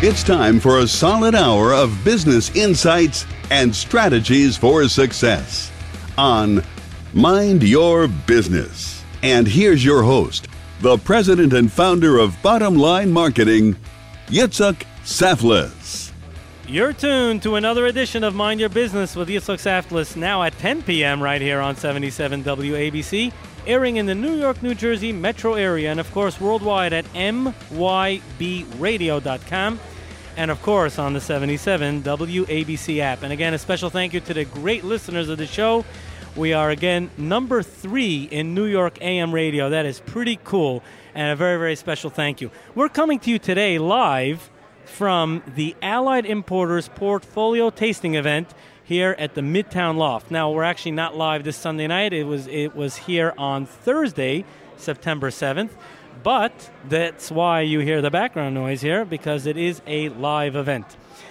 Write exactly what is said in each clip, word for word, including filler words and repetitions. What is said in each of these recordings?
It's time for a solid hour of business insights and strategies for success on Mind Your Business. And here's your host, the president and founder of Bottom Line Marketing, Yitzhak Saflis. You're tuned to another edition of Mind Your Business with Yitzhak Saflis, now at ten p.m. right here on seventy-seven W A B C, airing in the New York, New Jersey metro area, and of course worldwide at M Y B radio dot com, and of course on the seventy-seven W A B C app. And again, a special thank you to the great listeners of the show. We are again number three in New York A M radio. That is pretty cool, and a very, very special thank you. We're coming to you today live from the Allied Importers Portfolio Tasting Event here at the Midtown Loft. Now, we're actually not live this Sunday night. It was it was here on Thursday, September seventh. But that's why you hear the background noise here, because it is a live event.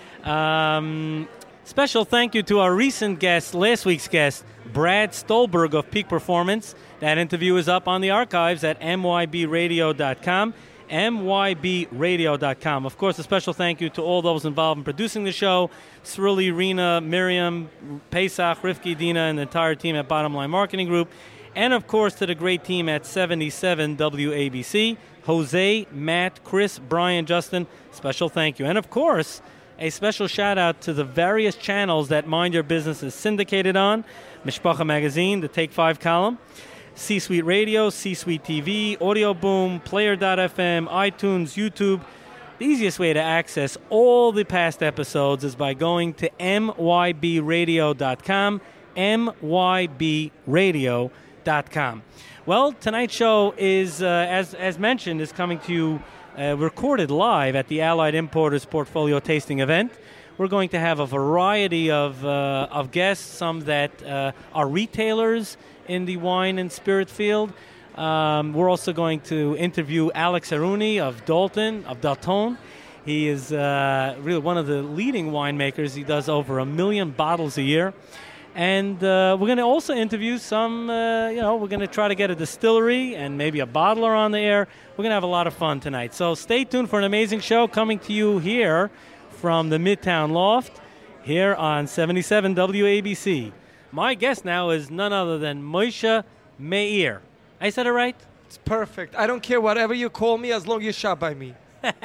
Um, special thank you to our recent guest, last week's guest, Brad Stolberg of Peak Performance. That interview is up on the archives at M Y B radio dot com. M Y B radio dot com. Of course, a special thank you to all those involved in producing the show, Srili, Rena, Miriam, Pesach, Rifki, Dina, and the entire team at Bottom Line Marketing Group. And, of course, to the great team at seventy-seven W A B C, Jose, Matt, Chris, Brian, Justin, special thank you. And, of course, a special shout-out to the various channels that Mind Your Business is syndicated on, Mishpacha Magazine, the Take Five column, C-Suite Radio, C-Suite T V, Audio Boom, Player dot f m, iTunes, YouTube. The easiest way to access all the past episodes is by going to M Y B radio dot com, M Y B radio dot com. Well, tonight's show is, uh, as as mentioned, is coming to you uh, recorded live at the Allied Importers Portfolio Tasting Event. We're going to have a variety of uh, of guests, some that uh, are retailers in the wine and spirit field. Um, we're also going to interview Alex Haruni of Dalton, of Dalton. He is uh, really one of the leading winemakers. He does over a million bottles a year. And uh, we're going to also interview some, uh, you know, we're going to try to get a distillery and maybe a bottler on the air. We're going to have a lot of fun tonight. So stay tuned for an amazing show coming to you here from the Midtown Loft here on seventy-seven W A B C. My guest now is none other than Moshe Meir. I said it right? It's perfect. I don't care whatever you call me as long as you shop by me.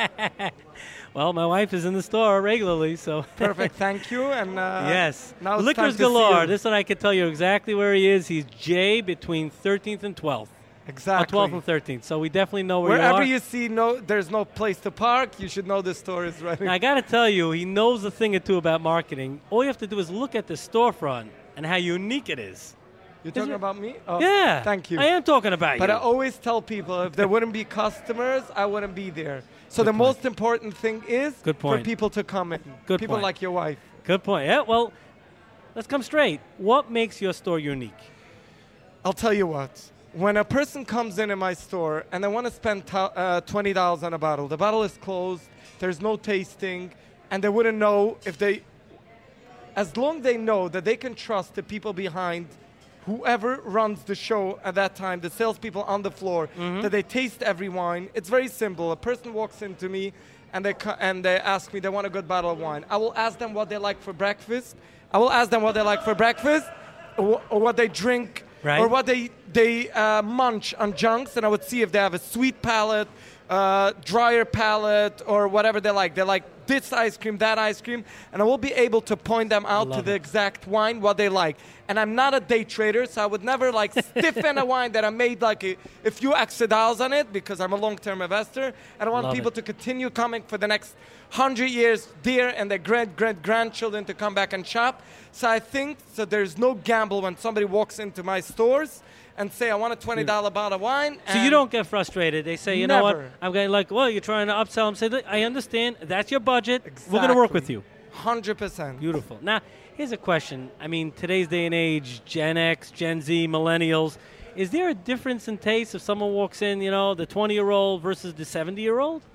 Well, my wife is in the store regularly, so... Perfect. Thank you. And uh, yes. Now it's Liquors time to galore. see This one I can tell you exactly where he is. He's J between thirteenth and twelfth. Exactly. Oh, twelfth and thirteenth. So we definitely know where Wherever you are. you see no, there's no place to park, you should know the store is right. Now, I got to tell you, he knows a thing or two about marketing. All you have to do is look at the storefront and how unique it is. You're talking it? about me? Oh, yeah. Thank you. I am talking about but you. I always tell people, if there wouldn't be customers, I wouldn't be there. So Good the point. most important thing is Good point. for people to come in. Good people point. like your wife. Good point. Yeah, well, let's come straight. What makes your store unique? I'll tell you what. When a person comes in in my store and they want to spend t- uh, twenty dollars on a bottle, the bottle is closed, there's no tasting, and they wouldn't know if they, as long they know that they can trust the people behind whoever runs the show at that time, the salespeople on the floor, Mm-hmm. that they taste every wine. It's very simple. A person walks into me and they co- and they ask me they want a good bottle of wine. I will ask them what they like for breakfast. I will ask them what they like for breakfast, or, or what they drink, Right. or what they they uh, munch on junks, and I would see if they have a sweet palate, uh, drier palate, or whatever they like. They like this ice cream, that ice cream, and I will be able to point them out to Love the it. exact wine, what they like. And I'm not a day trader, so I would never like stiffen a wine that I made like a, a few extra dollars on it, because I'm a long-term investor, and I want Love people it. to continue coming for the next hundred years, dear, and their great great grandchildren to come back and shop. So I think so. There's no gamble when somebody walks into my stores and say, I want a twenty dollar bottle of wine. So you and don't get frustrated. They say, you know what? Never. I'm going like, well, you're trying to upsell them. Say, "Look, I understand. That's your budget. We're going to work with Exactly. you. one hundred percent. Beautiful. Now, here's a question. I mean, today's day and age, Gen X, Gen Z, millennials, is there a difference in taste if someone walks in, you know, the twenty-year-old versus the seventy-year-old?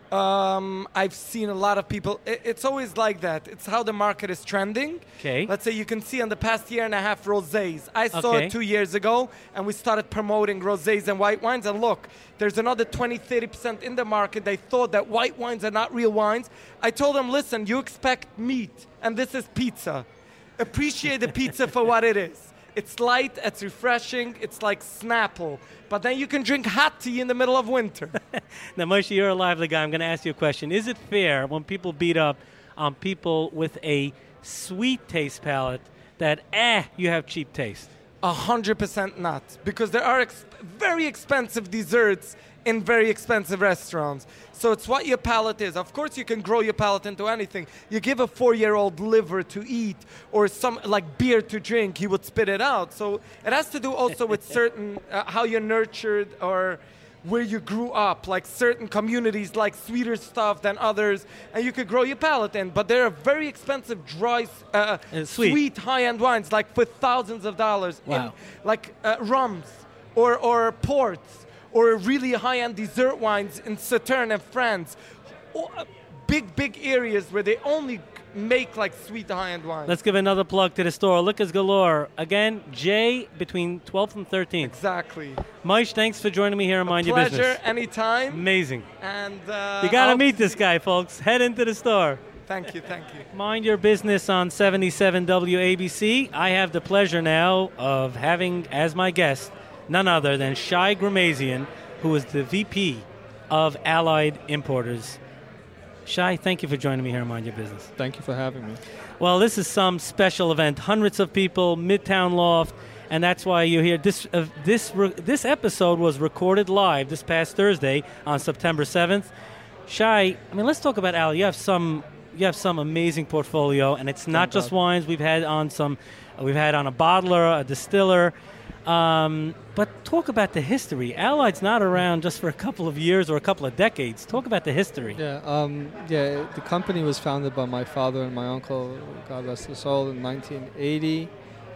Um, I've seen a lot of people. It, it's always like that. It's how the market is trending. Okay. Let's say you can see in the past year and a half rosés. I saw Okay. it two years ago, and we started promoting rosés and white wines. And look, there's another twenty, thirty percent in the market. They thought that white wines are not real wines. I told them, listen, you expect meat, and this is pizza. Appreciate the pizza for what it is. It's light, it's refreshing, it's like Snapple. But then you can drink hot tea in the middle of winter. Now, Moshe, you're a lively guy. I'm going to ask you a question. Is it fair when people beat up on people with a sweet taste palate that, eh, you have cheap taste? A hundred percent not, because there are ex- very expensive desserts in very expensive restaurants. So it's what your palate is. Of course, you can grow your palate into anything. You give a four-year-old liver to eat or some like beer to drink, he would spit it out. So it has to do also with certain uh, how you're nurtured or where you grew up. Like certain communities like sweeter stuff than others, and you could grow your palate in. But there are very expensive dry, uh, Uh, sweet. sweet high-end wines, like for thousands of dollars. Wow. In, like uh, rums or or ports or really high-end dessert wines in Sauternes and France. Or, uh, big, big areas where they only make like sweet high-end wines. Let's give another plug to the store. Liquors Galore. Again, J between twelfth and thirteenth. Exactly. Moshe, thanks for joining me here on Mind Your Pleasure, Business. anytime. Amazing. And uh, You got to I'll meet this see- guy, folks. Head into the store. Thank you, thank you. Mind Your Business on seventy-seven W A B C. I have the pleasure now of having as my guest none other than Shai Gramazian, who is the V P of Allied Importers. Shai, thank you for joining me here on Mind Your Business. Thank you for having me. Well, this is some special event. Hundreds of people, Midtown Loft, and that's why you're here. This uh, this re- this episode was recorded live this past Thursday on September seventh. Shai, I mean, let's talk about Allied. You have some you have some amazing portfolio, and it's not Thank just God. wines. We've had on some, we've had on a bottler, a distiller. Um, but talk about the history. Allied's not around just for a couple of years or a couple of decades. Talk about the history. Yeah, um, yeah. The company was founded by my father and my uncle, God rest his soul, in nineteen eighty.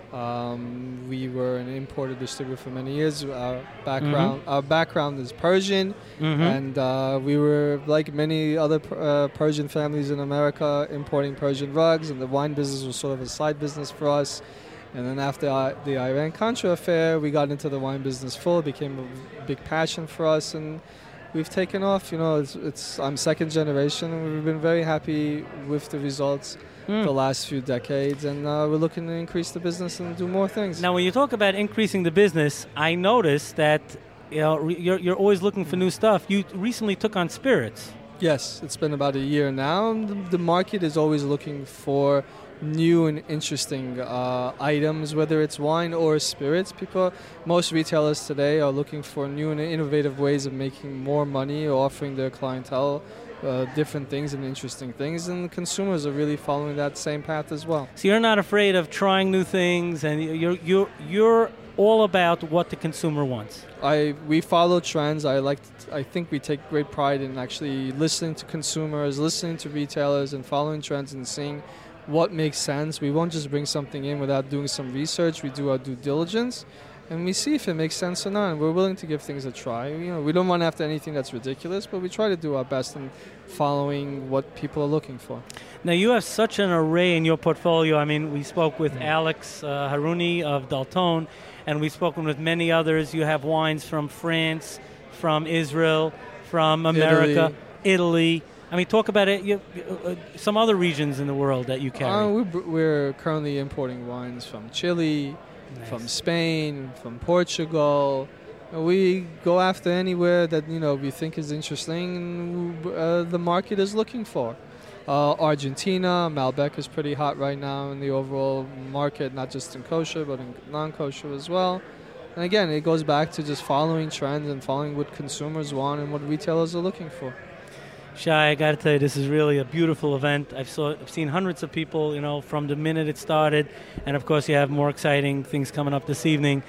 Um, we were an importer distributor for many years. Our background, our background is Persian, Mhm. and uh, we were like many other uh, Persian families in America, importing Persian rugs, and the wine business was sort of a side business for us. And then after uh, the Iran-Contra affair, we got into the wine business full. It became a big passion for us, and we've taken off. You know, it's, it's I'm second generation, and we've been very happy with the results Mm. the last few decades, and uh, we're looking to increase the business and do more things. Now, when you talk about increasing the business, I noticed that you know re- you're, you're always looking for new stuff. You recently took on spirits. Yes, it's been about a year now, and the, the market is always looking for new and interesting uh, items, whether it's wine or spirits. People, most retailers today are looking for new and innovative ways of making more money, or offering their clientele uh, different things and interesting things, and consumers are really following that same path as well. So you're not afraid of trying new things, and you're you're you're all about what the consumer wants. I we follow trends. I like. To, I think we take great pride in actually listening to consumers, listening to retailers, and following trends and seeing what makes sense. We won't just bring something in without doing some research. We do our due diligence, and we see if it makes sense or not. And we're willing to give things a try. You know, we don't run after anything that's ridiculous, but we try to do our best in following what people are looking for. Now, you have such an array in your portfolio. I mean, we spoke with Mm-hmm. Alex uh, Haruni of Daltone, and we've spoken with many others. You have wines from France, from Israel, from America, Italy. I mean, talk about it. You, uh, some other regions in the world that you carry. Uh, we br- we're currently importing wines from Chile, Nice. from Spain, from Portugal. Uh, We go after anywhere that you know we think is interesting, and uh, the market is looking for. Uh, Argentina, Malbec is pretty hot right now in the overall market, not just in kosher but in non-kosher as well. And again, it goes back to just following trends and following what consumers want and what retailers are looking for. Shai, I got to tell you, this is really a beautiful event. I've, saw, I've seen hundreds of people, you know, from the minute it started, and of course, you have more exciting things coming up this evening.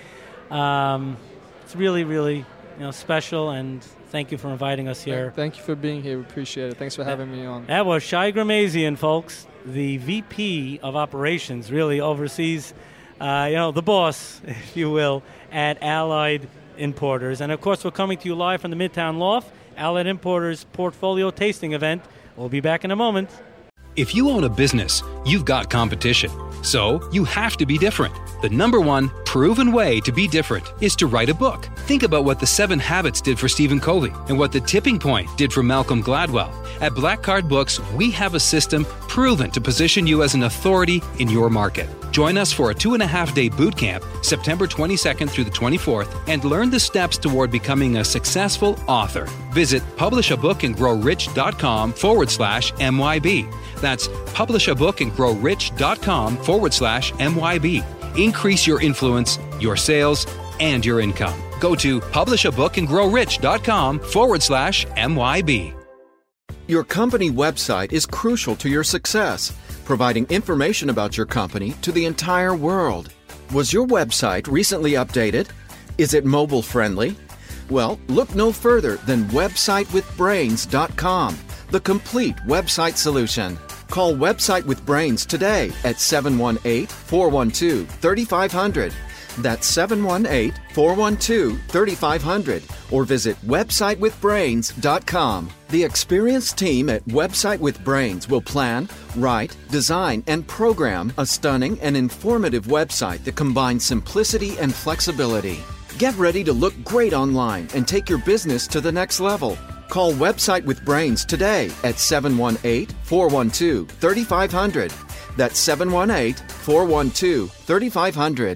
Um, it's really, really, you know, special, and thank you for inviting us here. Thank you for being here. We appreciate it. Thanks for having me on. That was Shai Gramazian, folks, the V P of operations, really oversees, uh, you know, the boss, if you will, at Allied Importers. And, of course, we're coming to you live from the Midtown Loft, Allied Importers Portfolio Tasting Event. We'll be back in a moment. If you own a business, you've got competition. So you have to be different. The number one proven way to be different is to write a book. Think about what The Seven Habits did for Stephen Covey and what The Tipping Point did for Malcolm Gladwell. At Black Card Books, we have a system proven to position you as an authority in your market. Join us for a two and a half day boot camp, September twenty-second through the twenty-fourth, and learn the steps toward becoming a successful author. Visit publishabookandgrowrich.com forward slash MYB. That's publishabookandgrowrich.com forward slash MYB. Increase your influence, your sales, and your income. Go to publishabookandgrowrich.com forward slash MYB. Your company website is crucial to your success, providing information about your company to the entire world. Was your website recently updated? Is it mobile friendly? Well, look no further than website with brains dot com, the complete website solution. Call Website with Brains today at seven one eight, four one two, three five zero zero. That's seven one eight, four one two, three five zero zero. Or visit website with brains dot com. The experienced team at Website with Brains will plan, write, design, and program a stunning and informative website that combines simplicity and flexibility. Get ready to look great online and take your business to the next level. Call Website with Brains today at seven one eight, four one two, three five zero zero. That's seven one eight, four one two, three five zero zero.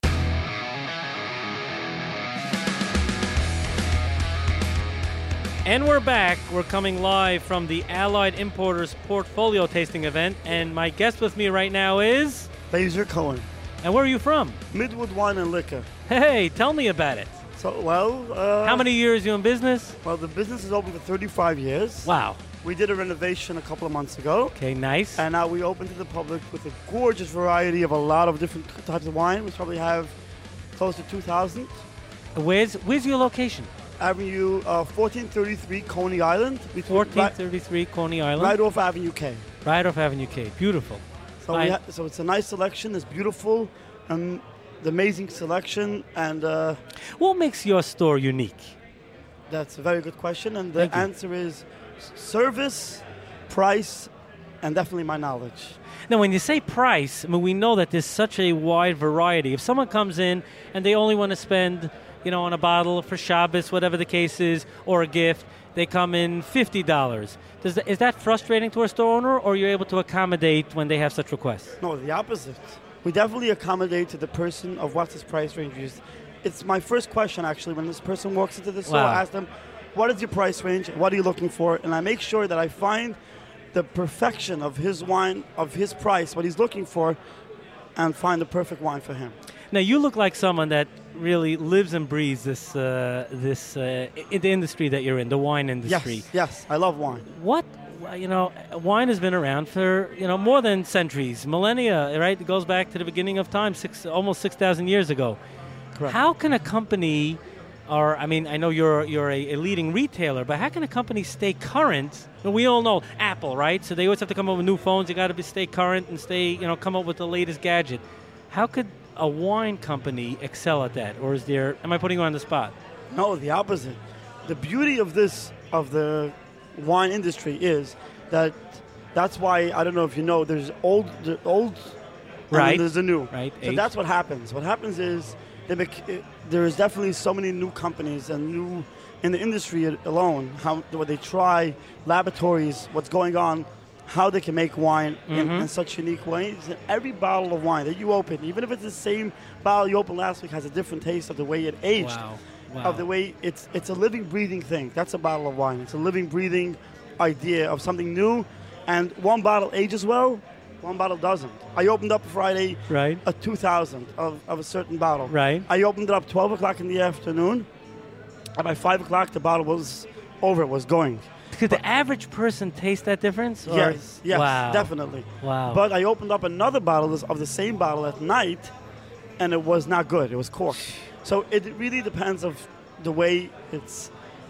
And we're back. We're coming live from the Allied Importers Portfolio Tasting Event. And my guest with me right now is... Laser Cohen. And where are you from? Midwood Wine and Liquor. Hey, tell me about it. So, well... Uh, How many years you in business? Well, the business is open for thirty-five years. Wow. We did a renovation a couple of months ago. Okay, nice. And now we open to the public with a gorgeous variety of a lot of different types of wine. We probably have close to two thousand. Where's, where's your location? Avenue uh, fourteen thirty-three, Coney Island. fourteen thirty-three, Coney Island. Right off Avenue K. Right off Avenue K. Beautiful. So, we ha- so it's a nice selection. It's beautiful. And the amazing selection. And uh, what makes your store unique? That's a very good question. And the answer is service, price, and definitely my knowledge. Now, when you say price, I mean, we know that there's such a wide variety. If someone comes in and they only want to spend, you know, on a bottle for Shabbos, whatever the case is, or a gift, they come in fifty dollars. Does that, is that frustrating to a store owner, or are you able to accommodate when they have such requests? No, the opposite. We definitely accommodate to the person of what his price range is. It's my first question, actually, when this person walks into the store. Wow. I ask them, what is your price range? What are you looking for? And I make sure that I find the perfection of his wine, of his price, what he's looking for, and find the perfect wine for him. Now, you look like someone that really lives and breathes this, uh, this uh, in the industry that you're in, the wine industry. Yes, yes, I love wine. What, you know, wine has been around for, you know, more than centuries, millennia, right? It goes back to the beginning of time, six, almost six thousand years ago. Correct. How can a company, or, I mean, I know you're you're a, a leading retailer, but how can a company stay current? And we all know Apple, right? So they always have to come up with new phones. You got to be stay current and stay, you know, come up with the latest gadget. How could a wine company excel at that? Or is there, am I putting you on the spot? No, the opposite. The beauty of this, of the wine industry is that that's why, I don't know if you know, there's old, the old, right. And there's the new. Right. So Age. that's what happens. What happens is they make, it, there's definitely so many new companies and new, in the industry alone, how where they try laboratories, what's going on, how they can make wine mm-hmm. in, in such unique ways. And every bottle of wine that you open, even if it's the same bottle you opened last week, has a different taste of the way it aged. Wow. Wow. Of the way it's it's a living, breathing thing. That's a bottle of wine. It's a living, breathing idea of something new. And one bottle ages well, one bottle doesn't. I opened up Friday right. a two thousand of, of a certain bottle. Right. I opened it up twelve o'clock in the afternoon. And by five o'clock, the bottle was over, was going. Could but the average person taste that difference? Or? Yes, yes, wow. definitely. Wow. But I opened up another bottle of the same bottle at night, and it was not good. It was corked. So it really depends of the way it's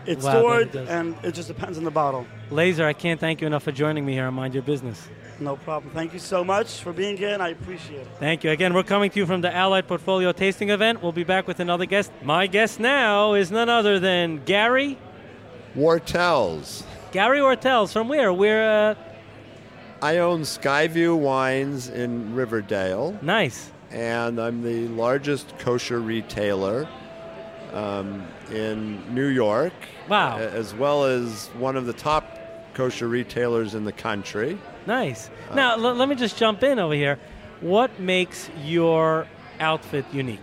it's Wow, that stored, it does. and it just depends on the bottle. Laser, I can't thank you enough for joining me here on Mind Your Business. No problem. Thank you so much for being here, and I appreciate it. Thank you. Again, we're coming to you from the Allied Portfolio Tasting Event. We'll be back with another guest. My guest now is none other than Gary. Wartels. Gary Ortels. From where? We're, uh, I own Skyview Wines in Riverdale, nice. and I'm the largest kosher retailer um, in New York, Wow. a- as well as one of the top kosher retailers in the country. Nice. Now, l- let me just jump in over here. What makes your outfit unique?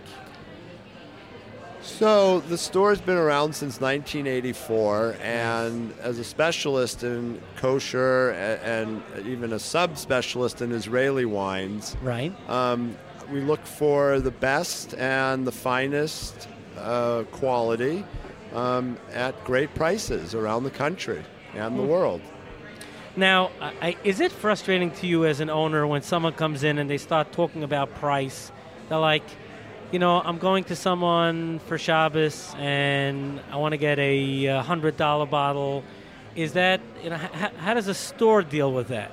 So the store's been around since nineteen eighty-four, and as a specialist in kosher a- and even a sub-specialist in Israeli wines, Right. um, we look for the best and the finest uh, quality um, at great prices around the country and the world. Now, I, I- is it frustrating to you as an owner when someone comes in and they start talking about price? They're like, you know, I'm going to someone for Shabbos and I want to get a one hundred dollars bottle. Is that, you know, h- how does a store deal with that?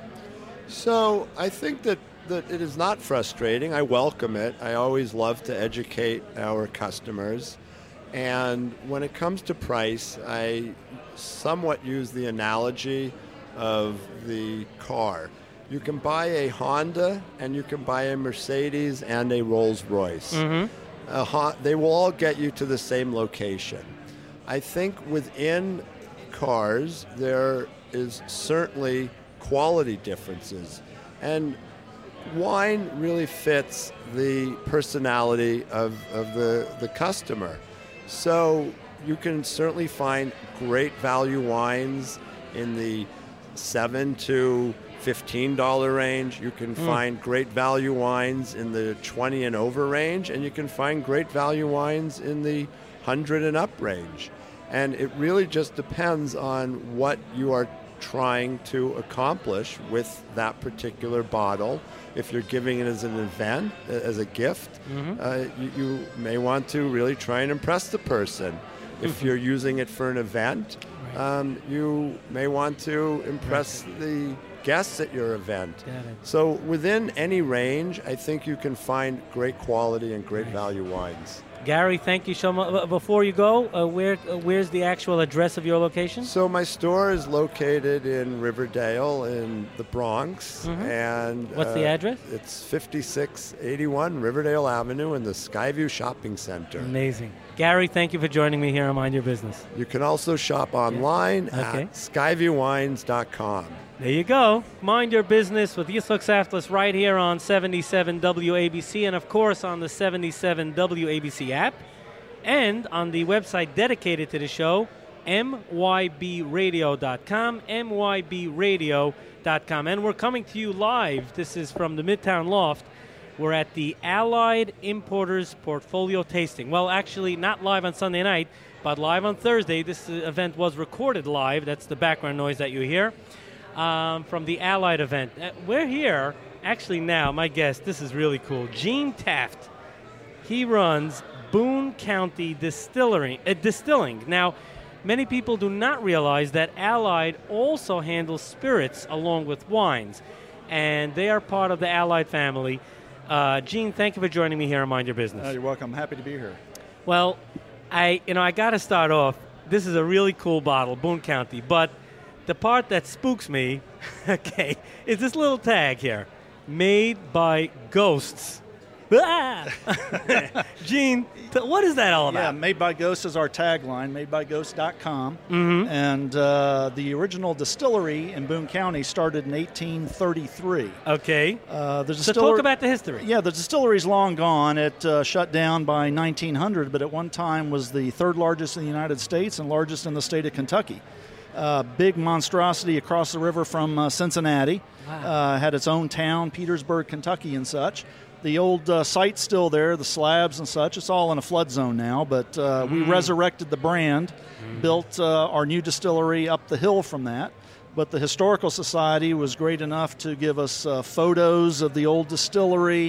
So I think that, that it is not frustrating. I welcome it. I always love to educate our customers. And when it comes to price, I somewhat use the analogy of the car. You can buy a Honda and you can buy a Mercedes and a Rolls-Royce. Mm-hmm. A Hon- they will all get you to the same location. I think within cars there is certainly quality differences, and wine really fits the personality of, of the, the customer. So you can certainly find great value wines in the seven to fifteen dollar range. You can Mm. find great value wines in the twenty and over range, and you can find great value wines in the one hundred and up range. And it really just depends on what you are trying to accomplish with that particular bottle. If you're giving it as an event, as a gift, Mhm. uh, you, you may want to really try and impress the person. If you're using it for an event, um, you may want to impress the guests at your event. Got it. So within any range, I think you can find great quality and great value wines. Gary, thank you so much. Before you go, uh, where uh, where's the actual address of your location? So my store is located in Riverdale in the Bronx, Mhm. and What's the uh, address? It's fifty-six eighty-one Riverdale Avenue in the Skyview Shopping Center. Amazing. Gary, thank you for joining me here on Mind Your Business. You can also shop online Okay. at skyview wines dot com. There you go. Mind Your Business with Yitzhak Saflis right here on seventy-seven W A B C and, of course, on the seventy-seven W A B C app and on the website dedicated to the show, M Y B radio dot com, M Y B radio dot com. And we're coming to you live. This is from the Midtown Loft. We're at the Allied Importers Portfolio Tasting. Well, actually, not live on Sunday night, but live on Thursday. This uh, event was recorded live. That's the background noise that you hear. Um, from the Allied event. Uh, we're here, actually now, my guest, this is really cool, Gene Taft. He runs Boone County Distillery, uh, Distilling. Now, many people do not realize that Allied also handles spirits along with wines, and they are part of the Allied family. Uh, Gene, thank you for joining me here on Mind Your Business. Uh, you're welcome. Happy to be here. Well, I, you know, I got to start off. This is a really cool bottle, Boone County, but the part that spooks me, okay, is this little tag here, made by ghosts. Ah! Gene, th- what is that all Yeah, about? Made by Ghosts is our tagline, made by ghosts dot com. Mhm. And uh, the original distillery in Boone County started in eighteen thirty-three. Okay. Uh, the So distiller- talk about the history. Yeah, the distillery's long gone. It uh, shut down by nineteen hundred, but at one time was the third largest in the United States and largest in the state of Kentucky. Uh, big monstrosity across the river from uh, Cincinnati. Wow. Uh, had its own town, Petersburg, Kentucky, and such. The old uh, site's still there, the slabs and such. It's all in a flood zone now, but uh, we resurrected the brand, built uh, our new distillery up the hill from that. But the Historical Society was great enough to give us uh, photos of the old distillery,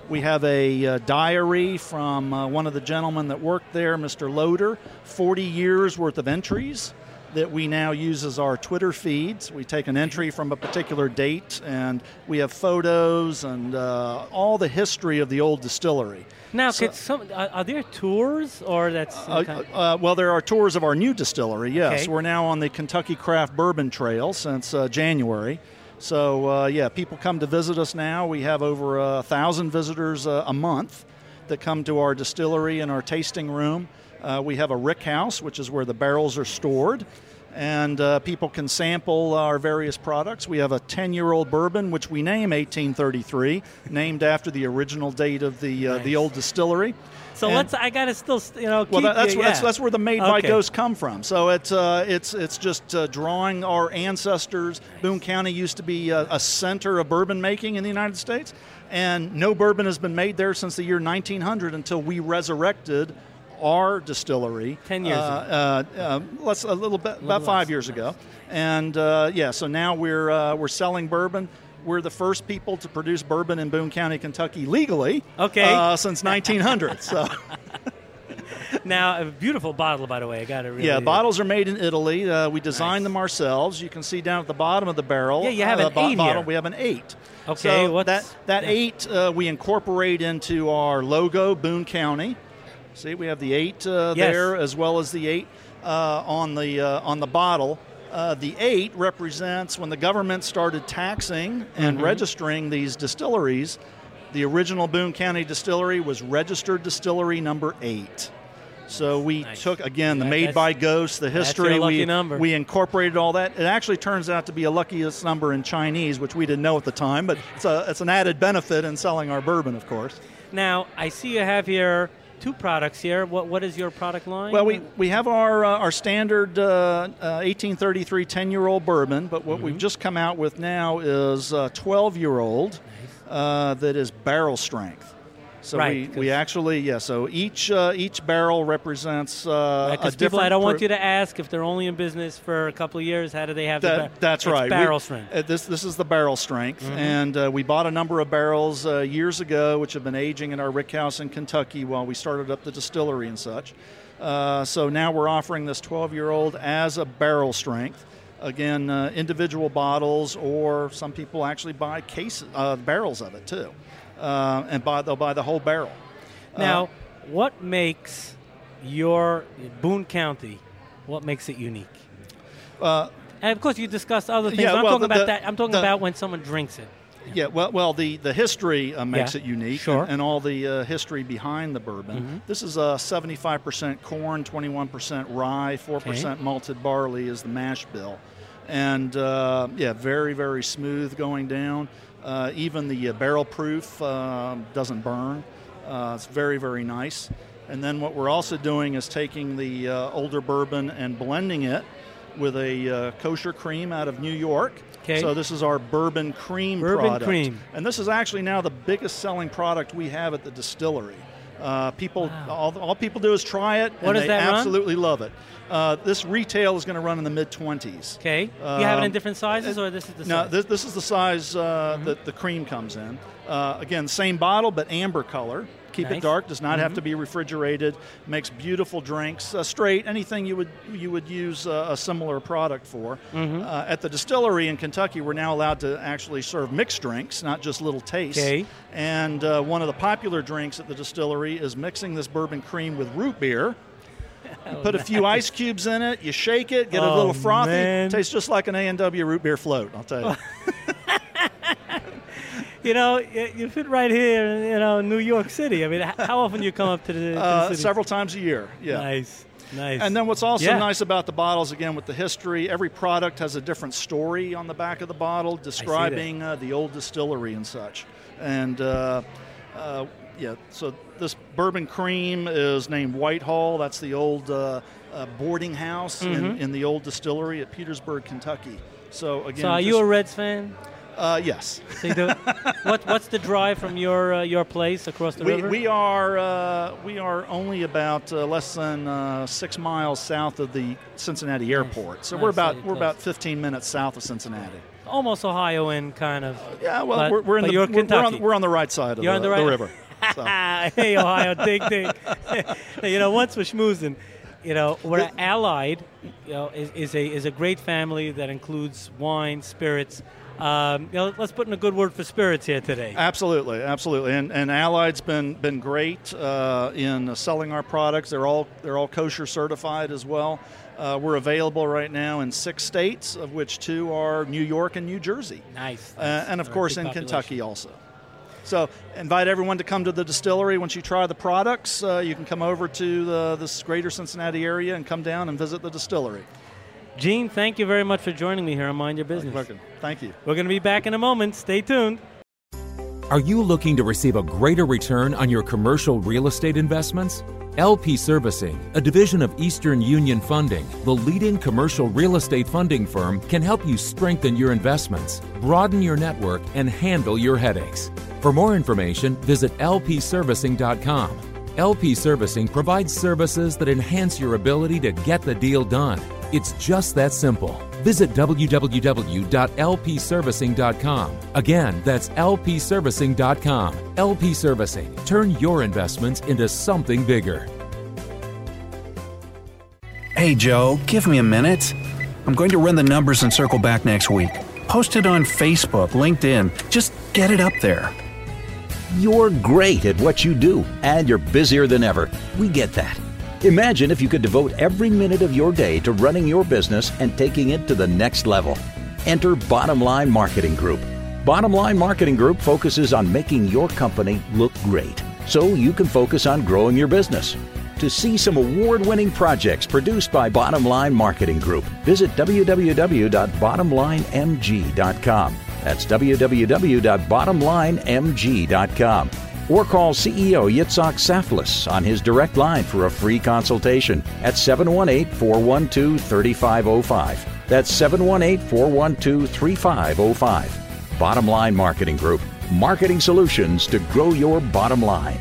We have a uh, diary from uh, one of the gentlemen that worked there, Mister Loader, forty years worth of entries that we now use as our Twitter feeds. We take an entry from a particular date, and we have photos and uh, all the history of the old distillery. Now, So- could some, are, are there tours, or that's Uh, kind of- uh, well, there are tours of our new distillery, yes. Okay. We're now on the Kentucky Craft Bourbon Trail since uh, January. So, uh, yeah, people come to visit us now. We have over a thousand visitors uh, a month that come to our distillery and our tasting room. Uh, we have a rick house, which is where the barrels are stored, and uh, people can sample our various products. We have a ten-year-old bourbon, which we name eighteen thirty-three, named after the original date of the uh, the old distillery. so And- let's. I gotta still, you know. well, keep that, that's, you, where, that's yeah. that's where the Made by Okay. Ghost come from. So it's uh, it's it's just uh, drawing our ancestors. Boone County used to be a, a center of bourbon making in the United States, and no bourbon has been made there since the year nineteen hundred until we resurrected our distillery Ten years uh, uh, uh, let's a little bit about five years ago, and uh, yeah, so now we're uh, we're selling bourbon. We're the first people to produce bourbon in Boone County, Kentucky, legally. Okay. Uh, since nineteen hundred. So. Now, a beautiful bottle, by the way. I got it. Really, Yeah, bottles are made in Italy. Uh, we designed them ourselves. You can see down at the bottom of the barrel. Yeah, you have uh, an bo- eight bottle. here. We have an eight. Okay, so what's- that that yeah. eight uh, we incorporate into our logo, Boone County. See, we have the eight uh, Yes. there as well as the eight uh, on the uh, on the bottle. Uh, the eight represents when the government started taxing and Mm-hmm. registering these distilleries. The original Boone County distillery was registered distillery number eight. So we Nice. took, again, the That- Made that's- by Ghost, the that's history. your lucky we, number. we incorporated all that. It actually turns out to be a luckiest number in Chinese, which we didn't know at the time, but it's, a, it's an added benefit in selling our bourbon, of course. Now, I see you have here two products here. What What is your product line? Well, we, we have our uh, our standard uh, uh, eighteen thirty-three ten-year-old bourbon, but what we've just come out with now is a twelve-year-old uh, that is barrel strength. So Right, we, we actually, yeah, so each uh, each barrel represents uh, a Because different... people, I don't want pro- you to ask if they're only in business for a couple of years. How do they have the That, bar- that's it's right. barrel We- strength. uh, this this is the barrel strength, Mhm. and uh, we bought a number of barrels uh, years ago, which have been aging in our rick house in Kentucky while we started up the distillery and such. Uh, so now we're offering this twelve-year-old as a barrel strength. Again, uh, individual bottles, or some people actually buy cases, uh, barrels of it too, uh, and buy they'll buy the whole barrel. Now, Uh, what makes your Boone County? What makes it unique? Uh, and of course, you discussed other things. Yeah, I'm well, talking the- about the- that. I'm talking the- about when someone drinks it. Yeah, well, well, the, the history uh, makes Yeah, it unique, sure. and, and all the uh, history behind the bourbon. Mhm. This is a seventy-five percent corn, twenty-one percent rye, four percent malted barley is the mash bill, and uh, yeah, very very smooth going down. Uh, even the uh, barrel proof uh, doesn't burn. Uh, it's very very nice. And then what we're also doing is taking the uh, older bourbon and blending it with a uh, kosher cream out of New York. Okay. So this is our bourbon cream Bourbon product. cream. And this is actually now the biggest selling product we have at the distillery. Uh, people, all, all people do is try it, What and does they that run? absolutely love it. Uh, this retail is going to run in the mid twenties. Okay. you have it in Um, different sizes, or this is the No, size? this, this is the size uh, that the cream comes in. Uh, again, same bottle, but amber color. Keep Nice. it dark. Does not have Mhm. to be refrigerated. Makes beautiful drinks. Uh, straight, anything you would you would use uh, a similar product for. Mhm. Uh, at the distillery in Kentucky, we're now allowed to actually serve mixed drinks, not just little tastes. Okay. And uh, one of the popular drinks at the distillery is mixing this bourbon cream with root beer. You put a few ice cubes in it, you shake it, get it a Oh, little frothy. man. Tastes just like an A and W root beer float, I'll tell you. You know, you you fit right here in, you know, New York City. I mean, h- how often do you come up to the, to the Uh, city? several times a year, yeah. Nice, nice. And then what's also Yeah. nice about the bottles, again, with the history, every product has a different story on the back of the bottle describing uh, the old distillery and such. And, uh, uh, yeah, so this bourbon cream is named Whitehall. That's the old uh, uh, boarding house in, Mhm. in the old distillery at Petersburg, Kentucky. So, again, So, are you just- a Reds fan? Uh, yes. So you do, what, what's the drive from your uh, your place across the we, river? We are uh, we are only about uh, less than uh, six miles south of the Cincinnati nice. airport. So nice. we're about so we're about fifteen minutes south of Cincinnati. Almost Ohioan kind of. Yeah, well, but, we're, we're in but the you're we're, we're, on, Kentucky. we're on the right side of you're the, on the, right the river. So. Hey, Ohio, dig, dig. You know, once we're schmoozing, you know, we're Allied. You know, is, is a is a great family that includes wine, spirits. Um, you know, let's put in a good word for spirits here today. Absolutely, absolutely, and and Allied's been been great uh, in selling our products. They're all they're all kosher certified as well. Uh, we're available right now in six states, of which two are New York and New Jersey. Nice, uh, nice. and of Or course in population. Kentucky also. So invite everyone to come to the distillery. Once you try the products, uh, you can come over to the, this greater Cincinnati area and come down and visit the distillery. Gene, thank you very much for joining me here on Mind Your Business. Welcome. Thank you. We're going to be back in a moment. Stay tuned. Are you looking to receive a greater return on your commercial real estate investments? L P Servicing, a division of Eastern Union Funding, the leading commercial real estate funding firm, can help you strengthen your investments, broaden your network, and handle your headaches. For more information, visit L P servicing dot com. L P Servicing provides services that enhance your ability to get the deal done. It's just that simple. Visit w w w dot l p servicing dot com. Again, that's l p servicing dot com. L P Servicing. Turn your investments into something bigger. Hey, Joe, give me a minute. I'm going to run the numbers and circle back next week. Post it on Facebook, LinkedIn. Just get it up there. You're great at what you do, and you're busier than ever. We get that. Imagine if you could devote every minute of your day to running your business and taking it to the next level. Enter Bottom Line Marketing Group. Bottom Line Marketing Group focuses on making your company look great, so you can focus on growing your business. To see some award-winning projects produced by Bottom Line Marketing Group, visit w w w dot bottom line m g dot com. That's w w w dot bottom line m g dot com. Or call C E O Yitzhak Saflis on his direct line for a free consultation at seven one eight, four one two, three five zero five. That's seven one eight, four one two, three five zero five. Bottom Line Marketing Group. Marketing solutions to grow your bottom line.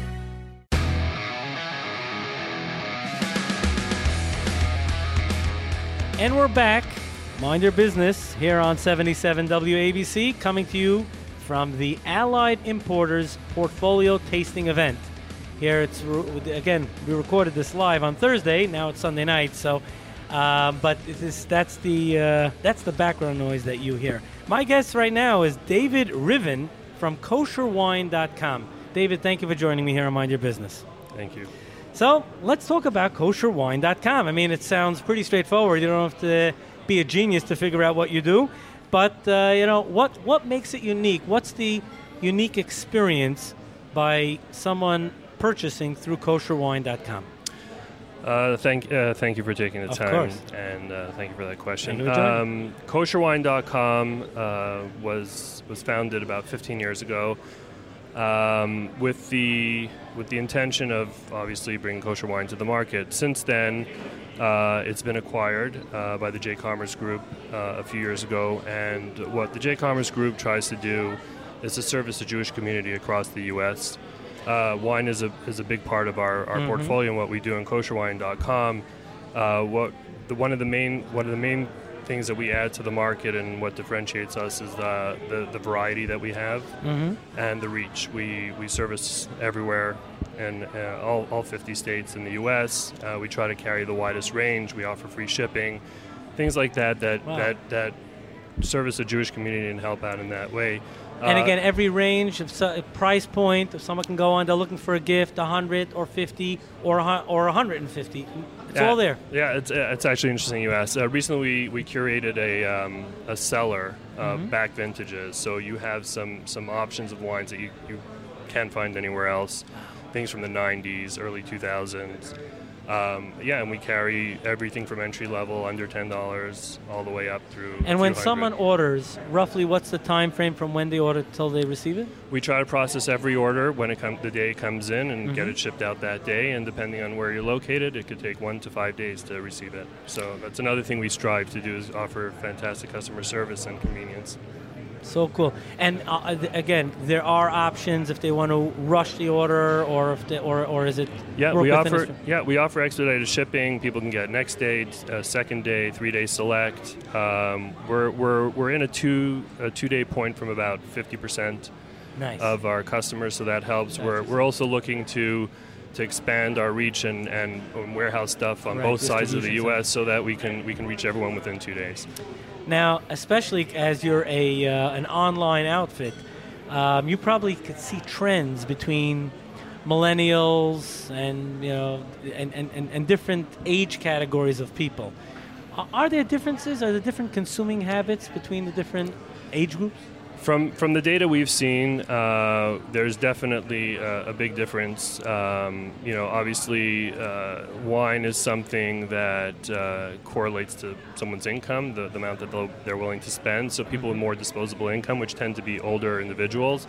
And we're back. Mind Your Business here on seventy-seven W A B C, coming to you from the Allied Importers Portfolio Tasting Event. Here it's, again, we recorded this live on Thursday. Now it's Sunday night, so, uh, but it is, that's the uh, that's the background noise that you hear. My guest right now is David Riven from kosher wine dot com. David, thank you for joining me here on Mind Your Business. Thank you. So let's talk about kosher wine dot com. I mean, it sounds pretty straightforward. You don't have to be a genius to figure out what you do. But, uh, you know, what, what makes it unique? What's the unique experience by someone purchasing through kosher wine dot com? Uh, thank, uh, thank you for taking the of time. Course. And uh, thank you for that question. Thank you for joining. Um, kosher wine dot com uh, was was founded about fifteen years ago um, with the with the intention of obviously bringing kosher wine to the market. Since then, Uh, it's been acquired uh, by the J-Commerce Group uh, a few years ago, and what the J-Commerce Group tries to do is to service the Jewish community across the U S Uh, wine is a is a big part of our, our mm-hmm. portfolio and what we do on kosher wine dot com. Uh, what the one of the main one of the main things that we add to the market and what differentiates us is the the, the variety that we have mm-hmm. and the reach. We we service everywhere. In uh, all, all fifty states in the U S Uh, we try to carry the widest range. We offer free shipping, things like that that, wow. that that service the Jewish community and help out in that way. And uh, again, every range of so, price point, if someone can go on, they're looking for a gift, one hundred or fifty or or one hundred fifty. It's yeah, all there. Yeah, it's it's actually interesting you asked. Uh, recently, we, we curated a um, a cellar of mm-hmm. back vintages, so you have some some options of wines that you, you can't find anywhere else. Things from the nineties, early two thousands. Um, yeah, and we carry everything from entry level, under ten dollars, all the way up through. And when someone orders, roughly what's the time frame from when they order till they receive it? We try to process every order when it com- the day it comes in and mm-hmm. get it shipped out that day. And depending on where you're located, it could take one to five days to receive it. So that's another thing we strive to do is offer fantastic customer service and convenience. So cool. And uh, th- again, there are options if they want to rush the order, or if they, or or is it? Yeah, work we within offer. a- Yeah, we offer expedited shipping. People can get next day, uh, second day, three day select. Um, we're we're we're in a two a two day point from about fifty percent Nice. of our customers, so that helps. We're we're also looking to. to expand our reach and, and warehouse stuff on Right, both sides of the distribution U S so that we can we can reach everyone within two days. Now, especially as you're a uh, an online outfit, um, you probably could see trends between millennials and you know and, and, and, and different age categories of people. A- Are there differences? Are there different consuming habits between the different age groups? From from the data we've seen, uh, there's definitely a, a big difference. Um, you know, obviously, uh, wine is something that uh, correlates to someone's income, the, the amount that they'll- they're willing to spend. So people with more disposable income, which tend to be older individuals,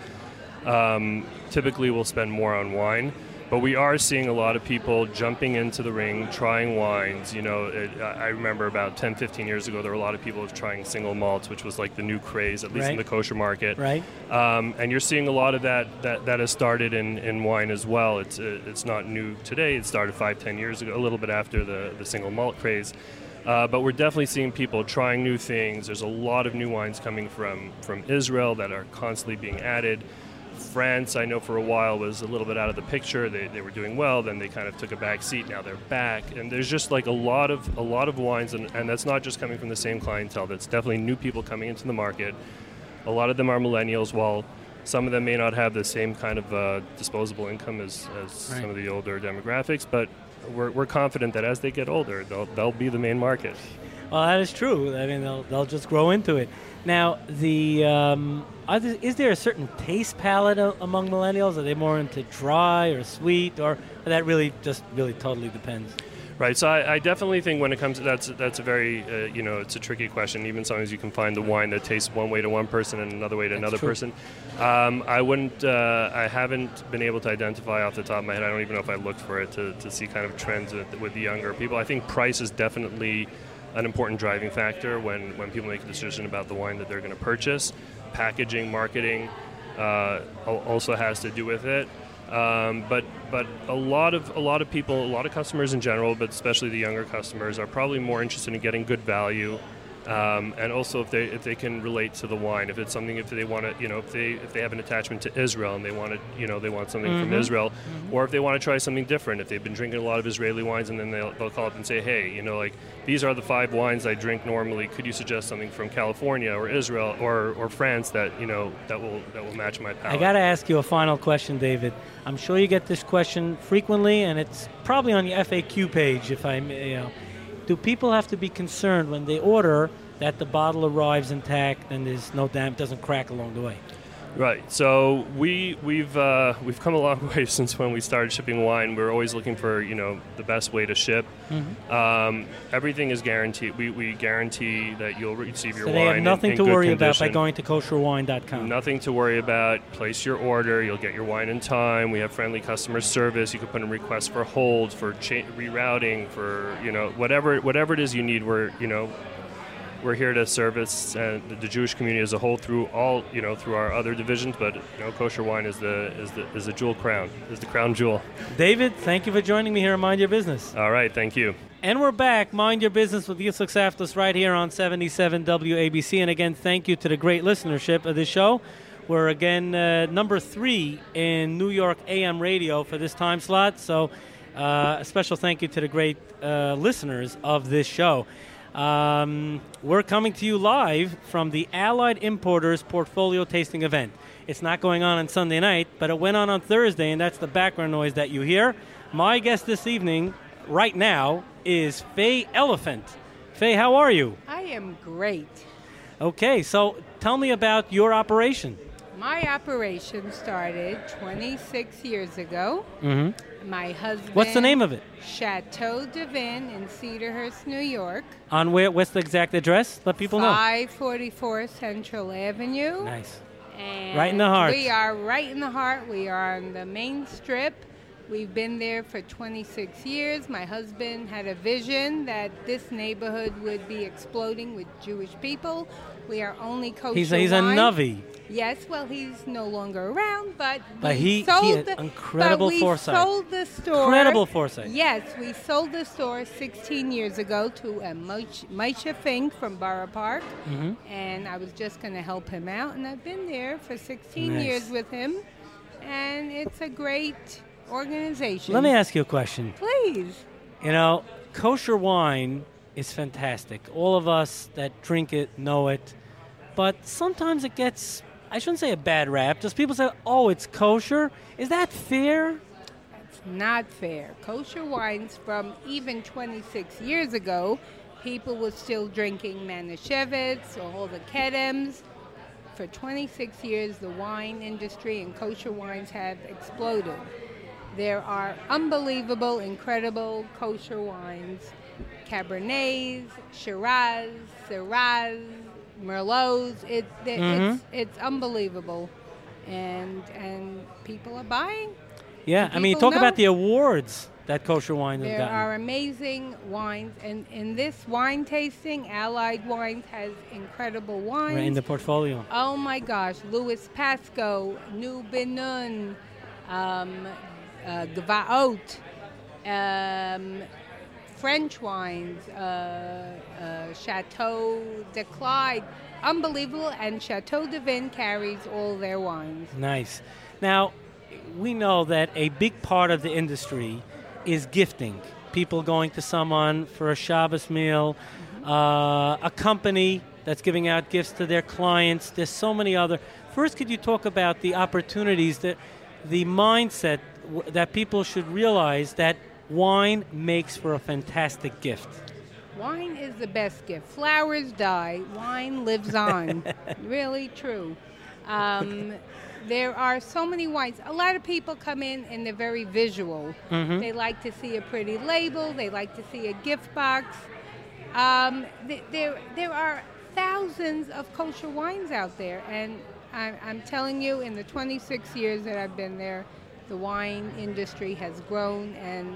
um, typically will spend more on wine. But we are seeing a lot of people jumping into the ring, trying wines. You know, it, I I remember about ten, fifteen years ago, there were a lot of people trying single malts, which was like the new craze, at least in Right. the kosher market. Right. Um, and you're seeing a lot of that that, that has started in, in wine as well. It's uh, it's not new today. It started five, ten years ago, a little bit after the, the single malt craze. Uh, but we're definitely seeing people trying new things. There's a lot of new wines coming from, from Israel that are constantly being added. France, I know for a while, was a little bit out of the picture. They, they were doing well, then they kind of took a back seat. Now they're back, and there's just like a lot of a lot of wines, and, and that's not just coming from the same clientele. That's definitely new people coming into the market. A lot of them are millennials, while some of them may not have the same kind of uh, disposable income as, as Right. some of the older demographics. But we're, we're confident that as they get older, they'll they'll be the main market. Well, that is true. I mean, they'll they'll just grow into it. Now, the um, are there, is there a certain taste palette a- among millennials? Are they more into dry or sweet, or that really just really totally depends? Right. So I, I definitely think when it comes to that's that's a very uh, you know it's a tricky question. Even sometimes you can find the wine that tastes one way to one person and another way to That's another true. person. Um, I wouldn't. Uh, I haven't been able to identify off the top of my head. I don't even know if I looked for it to, to see kind of trends with, with the younger people. I think price is definitely an important driving factor when, when people make a decision about the wine that they're going to purchase. Packaging, marketing uh, al- also has to do with it. Um, but but a lot of a lot of people, a lot of customers in general, but especially the younger customers, are probably more interested in getting good value, um, and also if they if they can relate to the wine. If it's something, if they want to, you know, if they if they have an attachment to Israel and they want to, you know, they want something from Mhm. Israel, or if they want to try something different. If they've been drinking a lot of Israeli wines and then they'll, they'll call up and say, hey, you know, like these are the five wines I drink normally. Could you suggest something from California or Israel or, or France that you know that will that will match my palate? I got to ask you a final question, David. I'm sure you get this question frequently, and it's probably on your F A Q page. If I, may, you know, do people have to be concerned when they order that the bottle arrives intact and there's no dam, doesn't crack along the way? Right. So we we've uh, we've come a long way since when we started shipping wine. We're always looking for you know the best way to ship. Mhm. Um, everything is guaranteed. We, we guarantee that you'll receive your So wine. they have in- nothing in to good worry about by condition. going to kosher wine dot com. Nothing to worry about. Place your order. You'll get your wine in time. We have friendly customer service. You can put in requests for hold, for cha- rerouting, for you know whatever whatever it is you need. We're you know we're here to service uh, the, the Jewish community as a whole through all you know through our other divisions. But you know kosher wine is the is the is the jewel crown is the crown jewel. David, thank you for joining me here on Mind Your Business. All right. Thank you. And we're back, Mind Your Business with Yitzhak Saftos right here on seventy-seven W A B C. And again, thank you to the great listenership of this show. We're again uh, number three in New York A M radio for this time slot. So uh, a special thank you to the great uh, listeners of this show. Um, we're coming to you live from the Allied Importers Portfolio Tasting Event. It's not going on on Sunday night, but it went on on Thursday, and that's the background noise that you hear. My guest this evening, right now, is Faye Elephant. Faye, how are you? I am great. Okay, so tell me about your operation. My operation started twenty-six years ago. Mm-hmm. My husband... What's the name of it? Chateau de Vin in Cedarhurst, New York. On where? What's the exact address? Let people know. five forty-four Central Avenue. Nice. And Right in the heart. We are right in the heart. We are on the main strip, We've been there for twenty-six years. My husband had a vision that this neighborhood would be exploding with Jewish people. We are only kosher He's a, he's a wine. Navi. Yes, well, he's no longer around, but, But we he- sold he had the, incredible but we foresight. sold the store. Incredible foresight. Yes, we sold the store sixteen years ago to a Moshe Moshe Fink from Borough Park, Mhm. and I was just going to help him out, and I've been there for sixteen Nice. years with him, and it's a great organization. Let me ask you a question. Please. You know, kosher wine is fantastic. All of us that drink it know it. But sometimes it gets, I shouldn't say a bad rap, just people say, oh, it's kosher. Is that fair? It's not fair. Kosher wines from even twenty-six years ago, people were still drinking Manischewitz or all the Kedems. For twenty-six years, the wine industry and kosher wines have exploded. There are unbelievable, incredible kosher wines, Cabernets, Shiraz, Syrahs, Merlots. It, it, Mhm. It's it's unbelievable, and and people are buying. Yeah, And I mean, people talk about know. the awards that kosher wine has There gotten. are amazing wines, and in this wine tasting, Allied Wines has incredible wines. Right in the portfolio. Oh my gosh, Louis Pasco, New Benun, um, uh, Gavaot, um, French wines, uh, uh, Chateau de Clyde, unbelievable, and Chateau de Vin carries all their wines. Nice. Now, we know that a big part of the industry is gifting. People going to someone for a Shabbos meal, uh, a company that's giving out gifts to their clients. There's so many other. First, could you talk about the opportunities, that the mindset w- that people should realize that wine makes for a fantastic gift? Wine is the best gift. Flowers die, wine lives on. Really true. Um, there are so many wines. A lot of people come in and they're very visual. Mhm. They like to see a pretty label. They like to see a gift box. Um, th- there, there are thousands of kosher wines out there, and I'm, I'm telling you, in the twenty-six years that I've been there, the wine industry has grown, and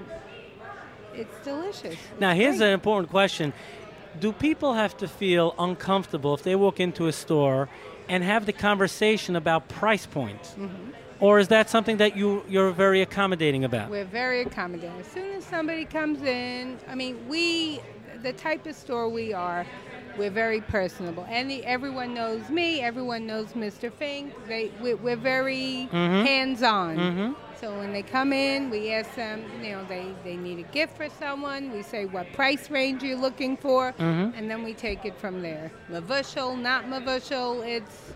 it's delicious. Now, It's here's great. an important question. Do people have to feel uncomfortable if they walk into a store and have the conversation about price points? Mhm. Or is that something that you, you're very accommodating about? We're very accommodating. As soon as somebody comes in, I mean, we, the type of store we are, we're very personable. Any, everyone knows me. Everyone knows Mister Fink. They, we, we're very Mhm. hands-on. Mhm. So when they come in, we ask them, you know, they, they need a gift for someone. We say what price range you're looking for, Mhm. and then we take it from there. Mavushal, not mavushal. It's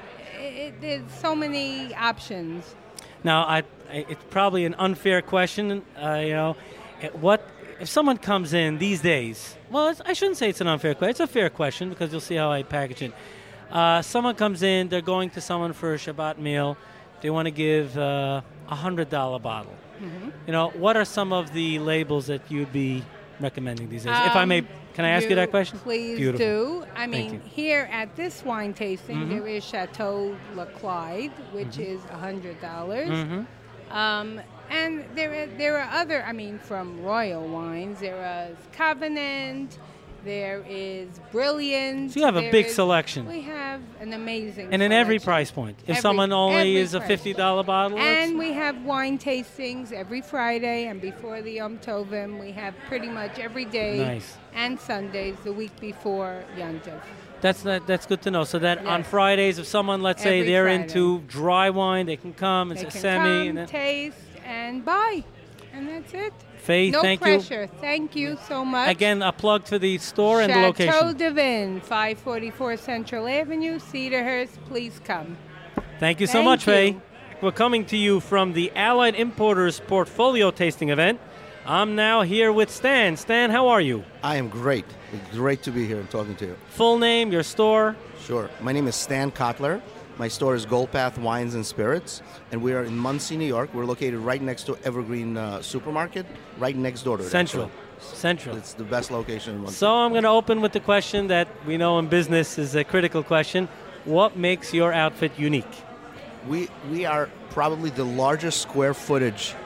it, there's so many options. Now, I, I, it's probably an unfair question. Uh, you know, eh, what if someone comes in these days? Well, it's, I shouldn't say it's an unfair question. It's a fair question because you'll see how I package it. Uh, someone comes in, they're going to someone for a Shabbat meal. They want to give uh, a hundred dollar bottle. Mhm. You know, what are some of the labels that you'd be recommending these days? if I may, Um, can I ask you, that question? Please Beautiful. do. I Thank mean, you. here at this wine tasting, Mhm. there is Chateau Le Clyde, which Mhm. is one hundred dollars. Mhm. Um, and there are, there are other, I mean, from Royal Wines, there is Covenant, there is Brilliant. So you have a there big is- selection. We have an amazing And in every selection. price point. If Every- someone only every is a price fifty dollar bottle, it's- And we have wine tastings every Friday, and before the Yom Tovim, we have pretty much every day Nice. and Sundays the week before Yom Tov. That's not, that's good to know. So that on Yes. Fridays, if someone, let's say, Every they're Friday. into dry wine, they can come. It's They a can semi. come, and then, taste, and buy, and that's it. Faye, no thank you. pressure. Thank you so much. Again, a plug for the store and the Chateau location. de Vin, five forty-four Central Avenue, Cedarhurst. Please come. Thank you so Thank much, Faye. you. We're coming to you from the Allied Importers Portfolio Tasting Event. I'm now here with Stan. Stan, how are you? I am great. It's great to be here and talking to you. Full name, your store? Sure. My name is Stan Kotler. My store is Gold Path Wines and Spirits, and we are in Muncie, New York. We're located right next to Evergreen uh, Supermarket, right next door to it. Central. actually. Central. It's the best location in Muncie. So I'm going to open with the question that we know in business is a critical question. What makes your outfit unique? We we are probably the largest square footage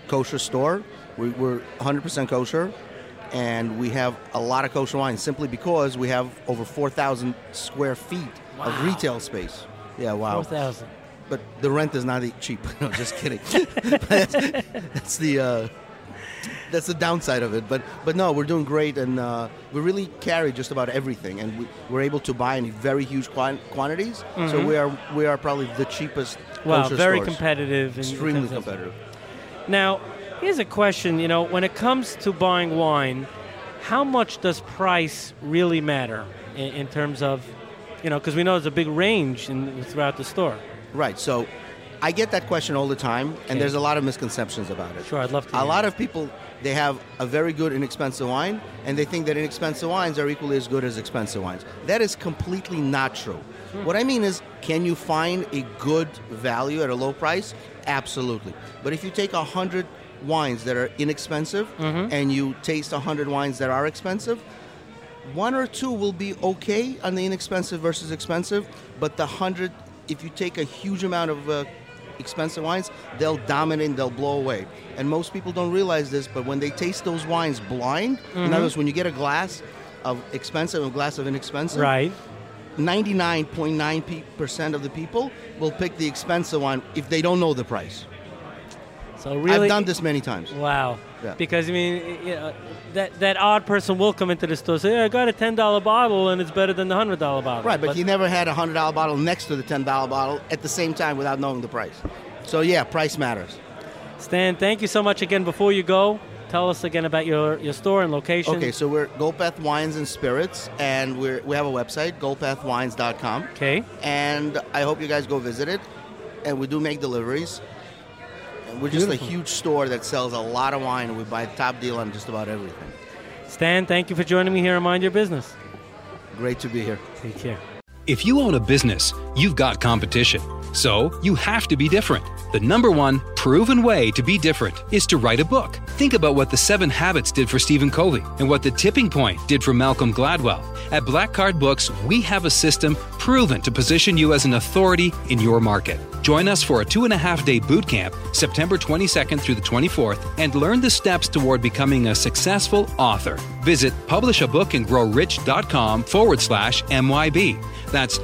kosher store. We, we're one hundred percent kosher, and we have a lot of kosher wines simply because we have over four thousand square feet Wow. of retail space. Yeah, wow. four thousand. But the rent is not e- cheap. No, just kidding. that's, that's the uh, that's the downside of it. But but no, we're doing great, and uh, we really carry just about everything, and we, we're able to buy in very huge quan- quantities. Mhm. So we are we are probably the cheapest. Wow, kosher very stores. competitive. in Extremely terms of- competitive. Now, here's a question. You know, when it comes to buying wine, how much does price really matter in, in terms of, you know, because we know there's a big range in, throughout the store. Right. So I get that question all the time, and Okay. there's a lot of misconceptions about it. Sure, I'd love to A hear. lot of people, they have a very good inexpensive wine, and they think that inexpensive wines are equally as good as expensive wines. That is completely not true. Hmm. What I mean is, can you find a good value at a low price? Absolutely. But if you take one hundred wines that are inexpensive Mhm. and you taste one hundred wines that are expensive, one or two will be okay on the inexpensive versus expensive, but the hundred, if you take a huge amount of uh, expensive wines, they'll dominate, they'll blow away. And most people don't realize this, but when they taste those wines blind, in Mhm. other words, when you get a glass of expensive and a glass of inexpensive, Right. ninety-nine point nine percent of the people will pick the expensive one if they don't know the price. So really, I've done this many times. Wow. Yeah. Because I mean, you know, that that odd person will come into the store and say, hey, "I got a ten dollar bottle, and it's better than the hundred dollar bottle." Right, but, he never had a one hundred dollar bottle next to the ten dollar bottle at the same time without knowing the price. So yeah, price matters. Stan, thank you so much again. Before you go, tell us again about your, your store and location. Okay, so we're Golpath Wines and Spirits, and we're, we have a website, golpath wines dot com. Okay. And I hope you guys go visit it. And we do make deliveries. And we're just Beautiful. a huge store that sells a lot of wine, and we buy a top deal on just about everything. Stan, thank you for joining me here on Mind Your Business. Great to be here. Take care. If you own a business, you've got competition. So you have to be different. The number one proven way to be different is to write a book. Think about what The Seven Habits did for Stephen Covey and what The Tipping Point did for Malcolm Gladwell. At Black Card Books, we have a system proven to position you as an authority in your market. Join us for a two and a half day boot camp, September twenty-second through the twenty-fourth, and learn the steps toward becoming a successful author. Visit publishabookandgrowrich.com forward slash MYB. That's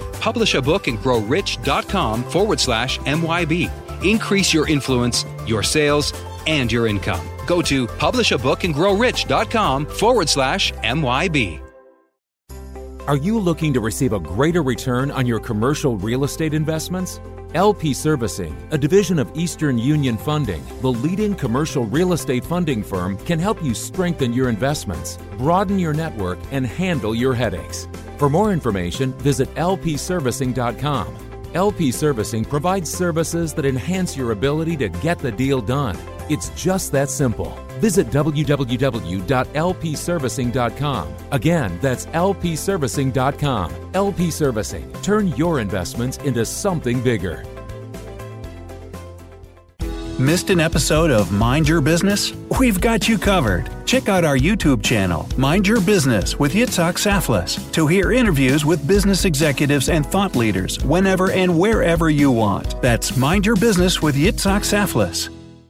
publishabookandgrowrich.com forward slash MYB. Increase your influence, your sales, and your income. Go to publishabookandgrowrich.com forward slash MYB. Are you looking to receive a greater return on your commercial real estate investments? L P Servicing, a division of Eastern Union Funding, the leading commercial real estate funding firm, can help you strengthen your investments, broaden your network, and handle your headaches. For more information, visit L P servicing dot com. L P Servicing provides services that enhance your ability to get the deal done. It's just that simple. Visit w w w dot l p servicing dot com. Again, that's l p servicing dot com. L P Servicing. Turn your investments into something bigger. Missed an episode of Mind Your Business? We've got you covered. Check out our YouTube channel, Mind Your Business with Yitzhak Saflis, to hear interviews with business executives and thought leaders whenever and wherever you want. That's Mind Your Business with Yitzhak Saflis.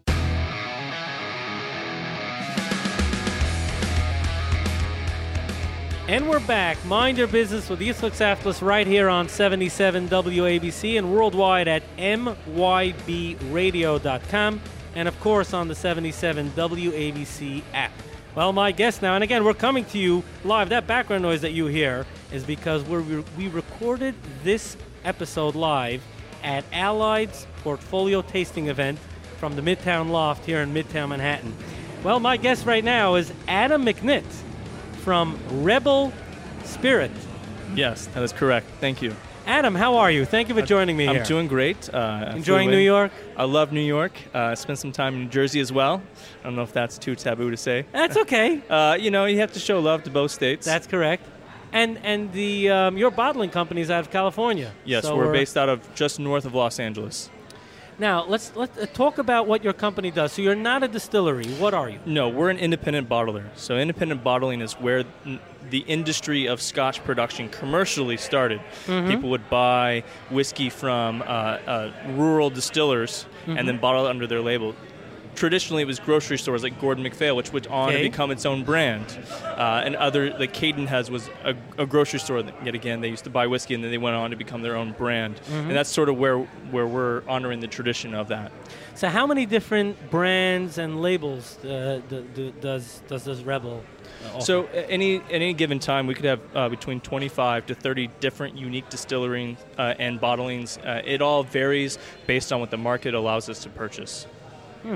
And we're back. Mind Your Business with Yitzhak Saflis right here on seventy-seven W A B C and worldwide at m y b radio dot com and, of course, on the seventy-seven W A B C app. Well, my guest now, and again, we're coming to you live. That background noise that you hear is because we're, we we recorded this episode live at Allied's Portfolio Tasting Event from the Midtown Loft here in Midtown Manhattan. Well, my guest right now is Adam McNitt from Rebel Spirit. Yes, that is correct. Thank you. Adam, how are you? Thank you for joining me I'm here. I'm doing great. Uh, Enjoying New York? I love New York. Uh, I spent some time in New Jersey as well. I don't know if that's too taboo to say. That's okay. uh, you know, you have to show love to both states. That's correct. And and the um, your bottling company is out of California. Yes, so we're, we're based out of just north of Los Angeles. Now, let's let's uh, talk about what your company does. So you're not a distillery. What are you? No, we're an independent bottler. So independent bottling is where n- the industry of Scotch production commercially started. Mhm. People would buy whiskey from uh, uh, rural distillers Mhm. and then bottle it under their label. traditionally it was grocery stores like Gordon MacPhail, which went on Okay. to become its own brand, uh, and other like Caden has was a, a grocery store that, yet again, they used to buy whiskey and then they went on to become their own brand, Mhm. and that's sort of where where we're honoring the tradition of that. So how many different brands and labels uh, do, do, does does this Rebel uh, offer? So at any at any given time, we could have uh, between twenty-five to thirty different unique distilling uh, and bottlings. Uh, it all varies based on what the market allows us to purchase. Hmm.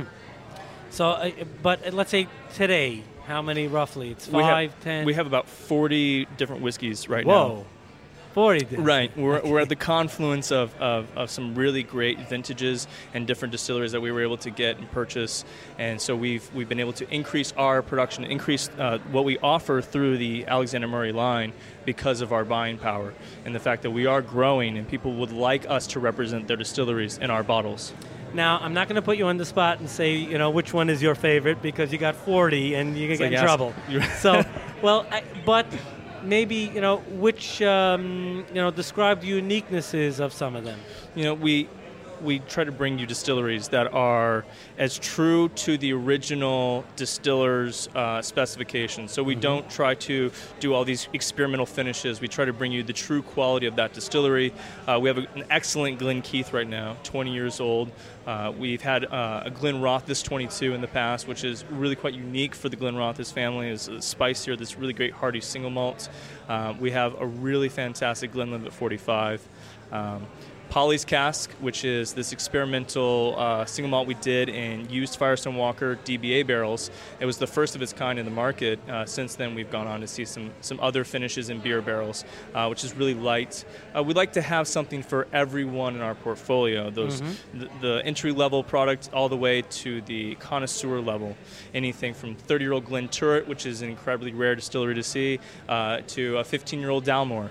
So, uh, but uh, let's say today, how many roughly? It's We five, have, ten. We have about forty different whiskeys right Whoa. now. forty. different. Right. We're, Okay. we're at the confluence of, of, of some really great vintages and different distilleries that we were able to get and purchase. And so we've we've been able to increase our production, increase uh, what we offer through the Alexander Murray line because of our buying power and the fact that we are growing and people would like us to represent their distilleries in our bottles. Now, I'm not going to put you on the spot and say, you know, which one is your favorite because you got forty and you can It's get like in ask- trouble. you're- So, well, I, but maybe, you know, which, um, you know, describe the uniquenesses of some of them. You know, we we try to bring you distilleries that are as true to the original distiller's uh, specifications. So we Mm-hmm. don't try to do all these experimental finishes. We try to bring you the true quality of that distillery. Uh, we have a, an excellent Glen Keith right now, twenty years old. Uh, we've had uh, a Glen Rothis twenty-two in the past, which is really quite unique for the Glen Rothis family. It's a spicier, this really great hearty single malt. Uh, we have a really fantastic Glenlivet forty-five. Um, Polly's Cask, which is this experimental uh, single malt we did in used Firestone Walker D B A barrels. It was the first of its kind in the market. Uh, since then, we've gone on to see some some other finishes in beer barrels, uh, which is really light. Uh, we like to have something for everyone in our portfolio. Those Mhm. the, the entry level product all the way to the connoisseur level. Anything from thirty-year-old Glen Turret, which is an incredibly rare distillery to see, uh, to a fifteen-year-old Dalmore.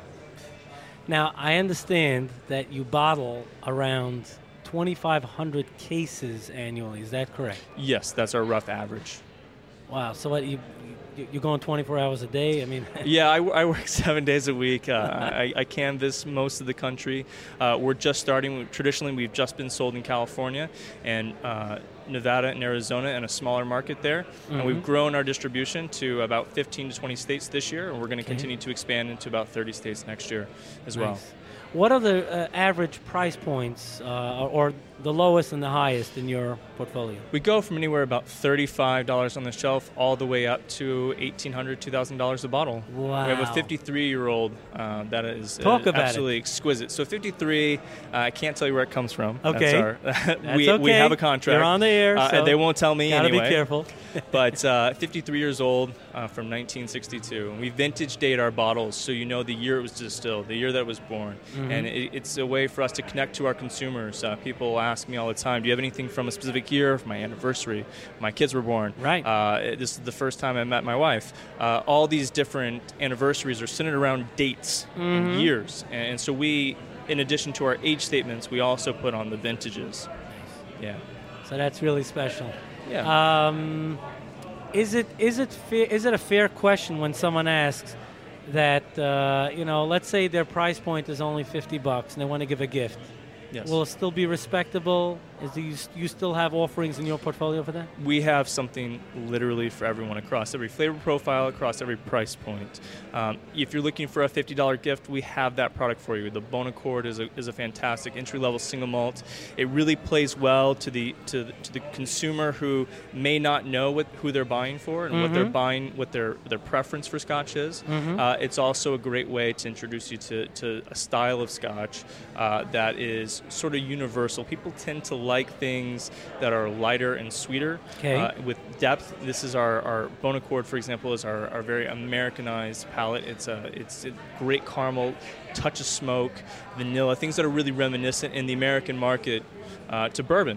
Now, I understand that you bottle around twenty-five hundred cases annually. Is that correct? Yes, that's our rough average. Wow. So what, you, you, you're going twenty-four hours a day? I mean... Yeah, I, I work seven days a week. Uh, I, I canvass most of the country. Uh, we're just starting. Traditionally, we've just been sold in California and uh, Nevada and Arizona and a smaller market there. And Mhm. we've grown our distribution to about fifteen to twenty states this year, and we're going to Okay. continue to expand into about thirty states next year as well. Nice. What are the uh, average price points uh, or the lowest and the highest in your portfolio? We go from anywhere about thirty-five dollars on the shelf all the way up to eighteen hundred dollars, two thousand dollars a bottle. Wow. We have a fifty-three-year-old uh, that is Talk uh, about it. absolutely exquisite. So fifty-three, uh, I can't tell you where it comes from. Okay. That's our, That's we, we okay. have a contract. You're on the air, uh, so and they won't tell me gotta be anyway. careful. But uh, fifty-three years old uh, from nineteen sixty-two. And we vintage date our bottles so you know the year it was distilled, the year that it was born. Mhm. And it, it's a way for us to connect to our consumers. Uh, people ask me all the time, do you have anything from a specific year, from my anniversary, my kids were born? Right. Uh, this is the first time I met my wife. Uh, all these different anniversaries are centered around dates Mhm. and years. And, and so we, in addition to our age statements, we also put on the vintages. Yeah. So that's really special. Yeah. Um, is it is it fair, is it a fair question when someone asks that uh, you know, let's say their price point is only fifty bucks and they want to give a gift? Yes. Will it still be respectable? Is the, you, you still have offerings in your portfolio for that? We have something literally for everyone across every flavor profile, across every price point. Um, if you're looking for a fifty dollars gift, we have that product for you. The Bonaccord is a, is a fantastic entry-level single malt. It really plays well to the to the, to the consumer who may not know what who they're buying for and what they're Mhm. buying, what their their preference for Scotch is. Mhm. Uh, it's also a great way to introduce you to, to a style of Scotch uh, that is sort of universal. People tend to like things that are lighter and sweeter Okay. uh, with depth. This is our, our Bonaccord, for example, is our, our very Americanized palate. It's a it's a great caramel, touch of smoke, vanilla, things that are really reminiscent in the American market uh, to bourbon.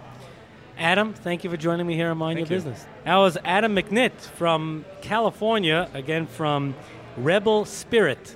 Adam, thank you for joining me here on Mind Thank Your you. Business. That was Adam McNitt from California, again from Rebel Spirit.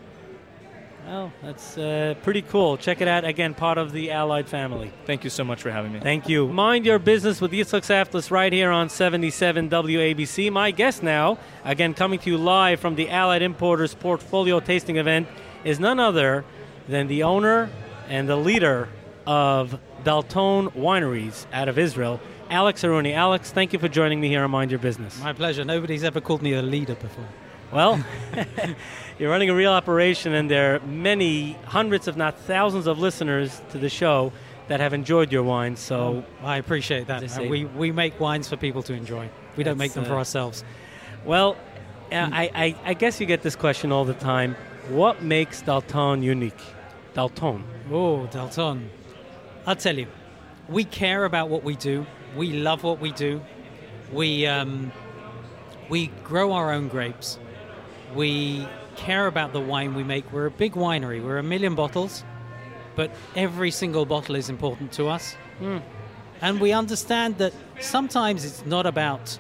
Well, that's uh, pretty cool. Check it out. Again, part of the Allied family. Thank you so much for having me. Thank you. Mind Your Business with Yitzhak Saflis right here on seventy-seven W A B C. My guest now, again coming to you live from the Allied Importers Portfolio Tasting Event, is none other than the owner and the leader of Dalton Wineries out of Israel, Alex Aruni. Alex, thank you for joining me here on Mind Your Business. My pleasure. Nobody's ever called me a leader before. Well, you're running a real operation, and there are many hundreds, if not thousands, of listeners to the show that have enjoyed your wines. So well, I appreciate that. Uh, we we make wines for people to enjoy. We don't make them uh, for ourselves. Well, uh, I, I I guess you get this question all the time. What makes Dalton unique? Dalton. Oh, Dalton. I'll tell you. We care about what we do. We love what we do. We um, we grow our own grapes. We care about the wine we make. We're a big winery. We're a million bottles, but every single bottle is important to us. Mm. And we understand that sometimes it's not about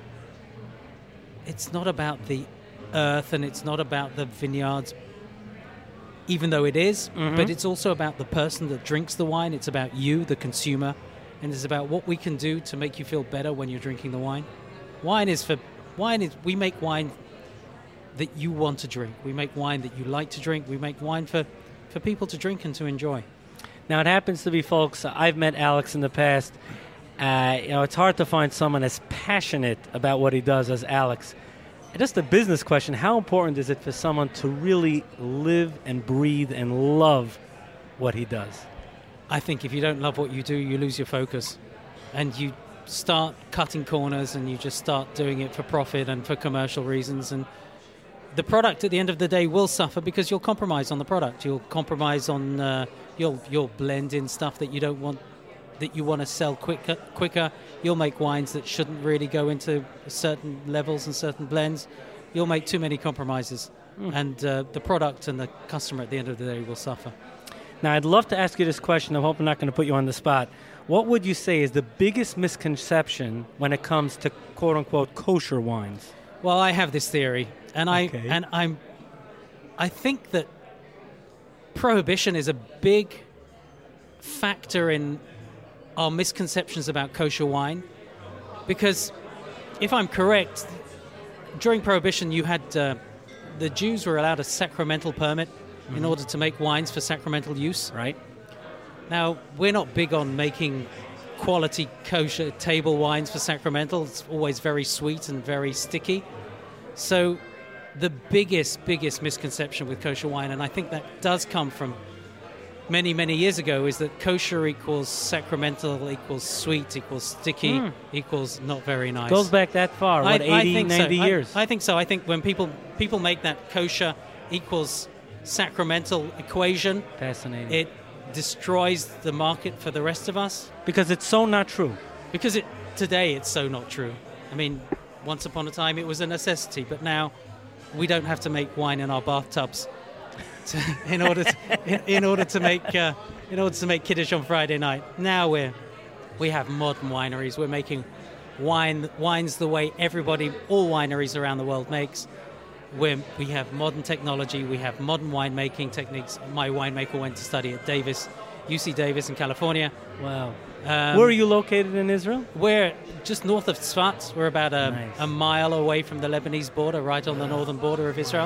it's not about the earth and it's not about the vineyards, even though it is, mm-hmm. but it's also about the person that drinks the wine. It's about you, the consumer, and it's about what we can do to make you feel better when you're drinking the wine. Wine is for wine is we make wine that you want to drink. We make wine that you like to drink. We make wine for, for people to drink and to enjoy. Now, it happens to be, folks, I've met Alex in the past. Uh, you know, it's hard to find someone as passionate about what he does as Alex. Just a business question, how important is it for someone to really live and breathe and love what he does? I think if you don't love what you do, you lose your focus. And you start cutting corners and you just start doing it for profit and for commercial reasons. And the product at the end of the day will suffer because you'll compromise on the product. You'll compromise on, uh, you'll you'll blend in stuff that you don't want, that you want to sell quicker. quicker. You'll make wines that shouldn't really go into certain levels and certain blends. You'll make too many compromises. Mm. And uh, the product and the customer at the end of the day will suffer. Now, I'd love to ask you this question. I hope I'm not going to put you on the spot. What would you say is the biggest misconception when it comes to quote-unquote kosher wines? Well, I have this theory, and I okay. and I'm I think that prohibition is a big factor in our misconceptions about kosher wine, because if I'm correct, during prohibition you had uh, the Jews were allowed a sacramental permit mm-hmm. in order to make wines for sacramental use. Right. Now, we're not big on making quality kosher table wines for sacramental. It's always very sweet and very sticky. So the biggest, biggest misconception with kosher wine, and I think that does come from many, many years ago, is that kosher equals sacramental, equals sweet, equals sticky, mm. equals not very nice. Goes back that far, what, I, eighty, I think ninety so. years? I, I think so. I think when people people make that kosher equals sacramental equation, fascinating. It destroys the market for the rest of us. Because it's so not true. Because it today it's so not true. I mean, once upon a time it was a necessity, but now we don't have to make wine in our bathtubs to, in order to, in, in order to make uh, in order to make Kiddush on Friday night. Now we're we have modern wineries. We're making wine wines the way everybody, all wineries around the world makes. We're, we have modern technology. We have modern winemaking techniques. My winemaker went to study at Davis, U C Davis in California. Wow. Um, Where are you located in Israel? We're just north of Tzfat. We're about a, nice. a mile away from the Lebanese border, right on the northern border of Israel.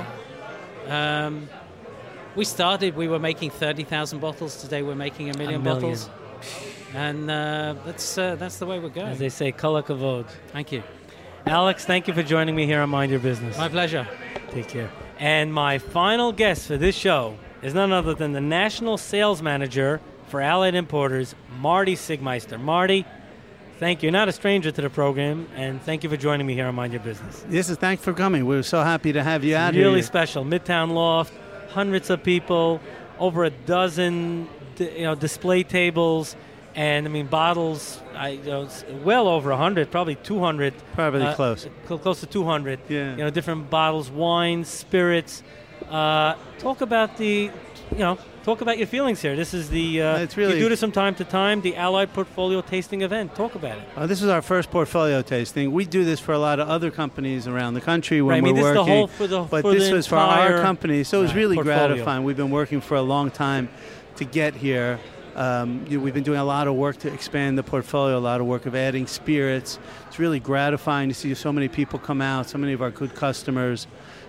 Um, we started, we were making thirty thousand bottles. Today we're making a million, a million. bottles. And uh, that's uh, that's the way we're going. As they say, kol hakavod. Thank you. Alex, thank you for joining me here on Mind Your Business. My pleasure. Take care. And my final guest for this show is none other than the National Sales Manager for Allied Importers, Marty Sigmeister. Marty, thank you. You're not a stranger to the program, and thank you for joining me here on Mind Your Business. Yes, thanks for coming. We're so happy to have you out really here. Really special. Midtown Loft, hundreds of people, over a dozen you know, display tables, and, I mean, bottles, I, you know, well over one hundred, probably two hundred. Probably uh, close. Cl- close to two hundred. Yeah. You know, different bottles, wines, spirits. Uh, talk about the, you know, talk about your feelings here. This is the, uh, it's really, you do this from time to time, the Allied Portfolio Tasting Event. Talk about it. Uh, this is our first portfolio tasting. We do this for a lot of other companies around the country when right, I mean, we're this working. Is the whole for the, but for this the was for our entire, company, so it was right, really portfolio. gratifying. We've been working for a long time to get here. Um, you know, we've been doing a lot of work to expand the portfolio, a lot of work of adding spirits. It's really gratifying to see so many people come out, so many of our good customers,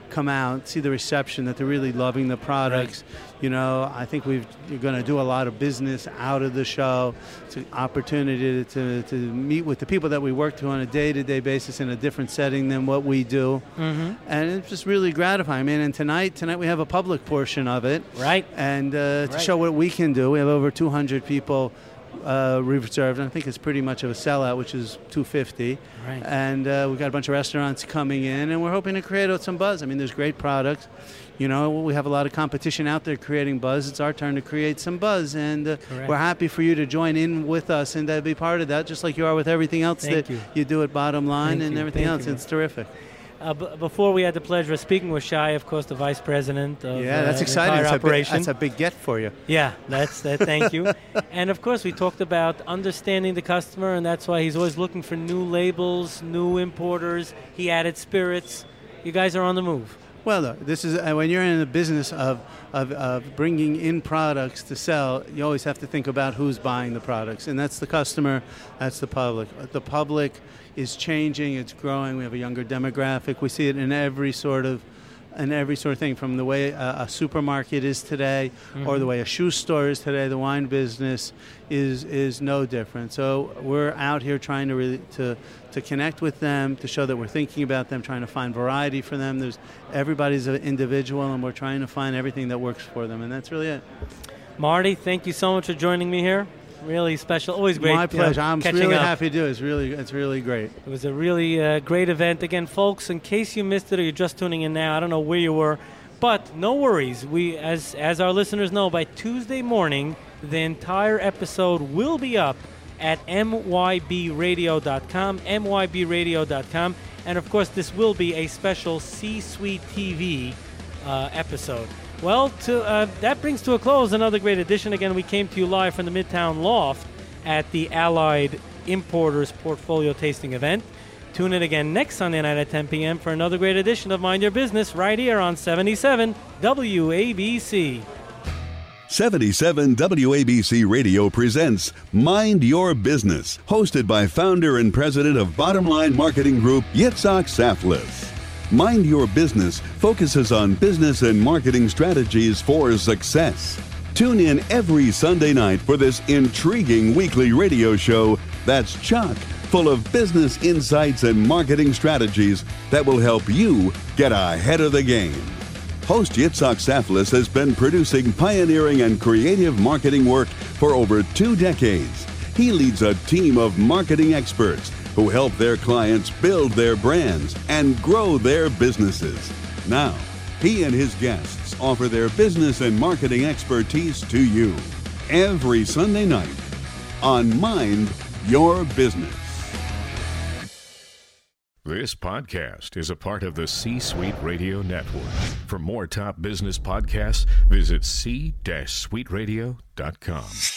come out, see the reception, that they're really loving the products. Right. You know, I think we've, you're going to do a lot of business out of the show. It's an opportunity to, to meet with the people that we work to on a day-to-day basis in a different setting than what we do. Mm-hmm. And it's just really gratifying. I mean, and tonight, tonight we have a public portion of it. Right. And uh, to right. show what we can do, we have over two hundred people Uh, reserved, and I think it's pretty much of a sellout, which is two hundred fifty. Right. And uh, we've got a bunch of restaurants coming in, and we're hoping to create some buzz. I mean, there's great products. You know, we have a lot of competition out there creating buzz. It's our turn to create some buzz, and uh, we're happy for you to join in with us and to be part of that, just like you are with everything else Thank that you. you do at Bottom Line Thank and you. everything Thank else. you, It's terrific. Uh, b- before we had the pleasure of speaking with Shai, of course, the vice president of Yeah, that's uh, exciting. the That's entire a, big, operation. that's a big get for you. Yeah, that's that. Thank you. And of course, we talked about understanding the customer, and that's why he's always looking for new labels, new importers. He added spirits. You guys are on the move. Well, look, this is uh, when you're in the business of, of of bringing in products to sell, you always have to think about who's buying the products, and that's the customer, that's the public. The public is changing, it's growing. We have a younger demographic. We see it in every sort of in every sort of thing, from the way a, a supermarket is today, mm-hmm. or the way a shoe store is today. The wine business is is no different. So we're out here trying to really to to connect with them, to show that we're thinking about them, trying to find variety for them. There's everybody's an individual, and we're trying to find everything that works for them, and that's really it. Marty, thank you so much for joining me here. Really special, always great. My pleasure. You know, I'm catching really up. happy to do it. It's really, it's really great. It was a really uh, great event. Again, folks, in case you missed it or you're just tuning in now, I don't know where you were, but no worries. We, as as our listeners know, by Tuesday morning, the entire episode will be up at m y b radio dot com, m y b radio dot com, and of course, this will be a special C-Suite T V uh, episode. Well, to, uh, that brings to a close another great edition. Again, we came to you live from the Midtown Loft at the Allied Importers Portfolio Tasting Event. Tune in again next Sunday night at ten p.m. for another great edition of Mind Your Business right here on seventy-seven W A B C. seventy-seven W A B C Radio presents Mind Your Business, hosted by founder and president of Bottom Line Marketing Group, Yitzhak Saflis. Mind Your Business focuses on business and marketing strategies for success. Tune in every Sunday night for this intriguing weekly radio show that's chock full of business insights and marketing strategies that will help you get ahead of the game. Host Yitzhak Saflis has been producing pioneering and creative marketing work for over two decades. He leads a team of marketing experts who help their clients build their brands and grow their businesses. Now, he and his guests offer their business and marketing expertise to you every Sunday night on Mind Your Business. This podcast is a part of the C-Suite Radio Network. For more top business podcasts, visit c suite radio dot com.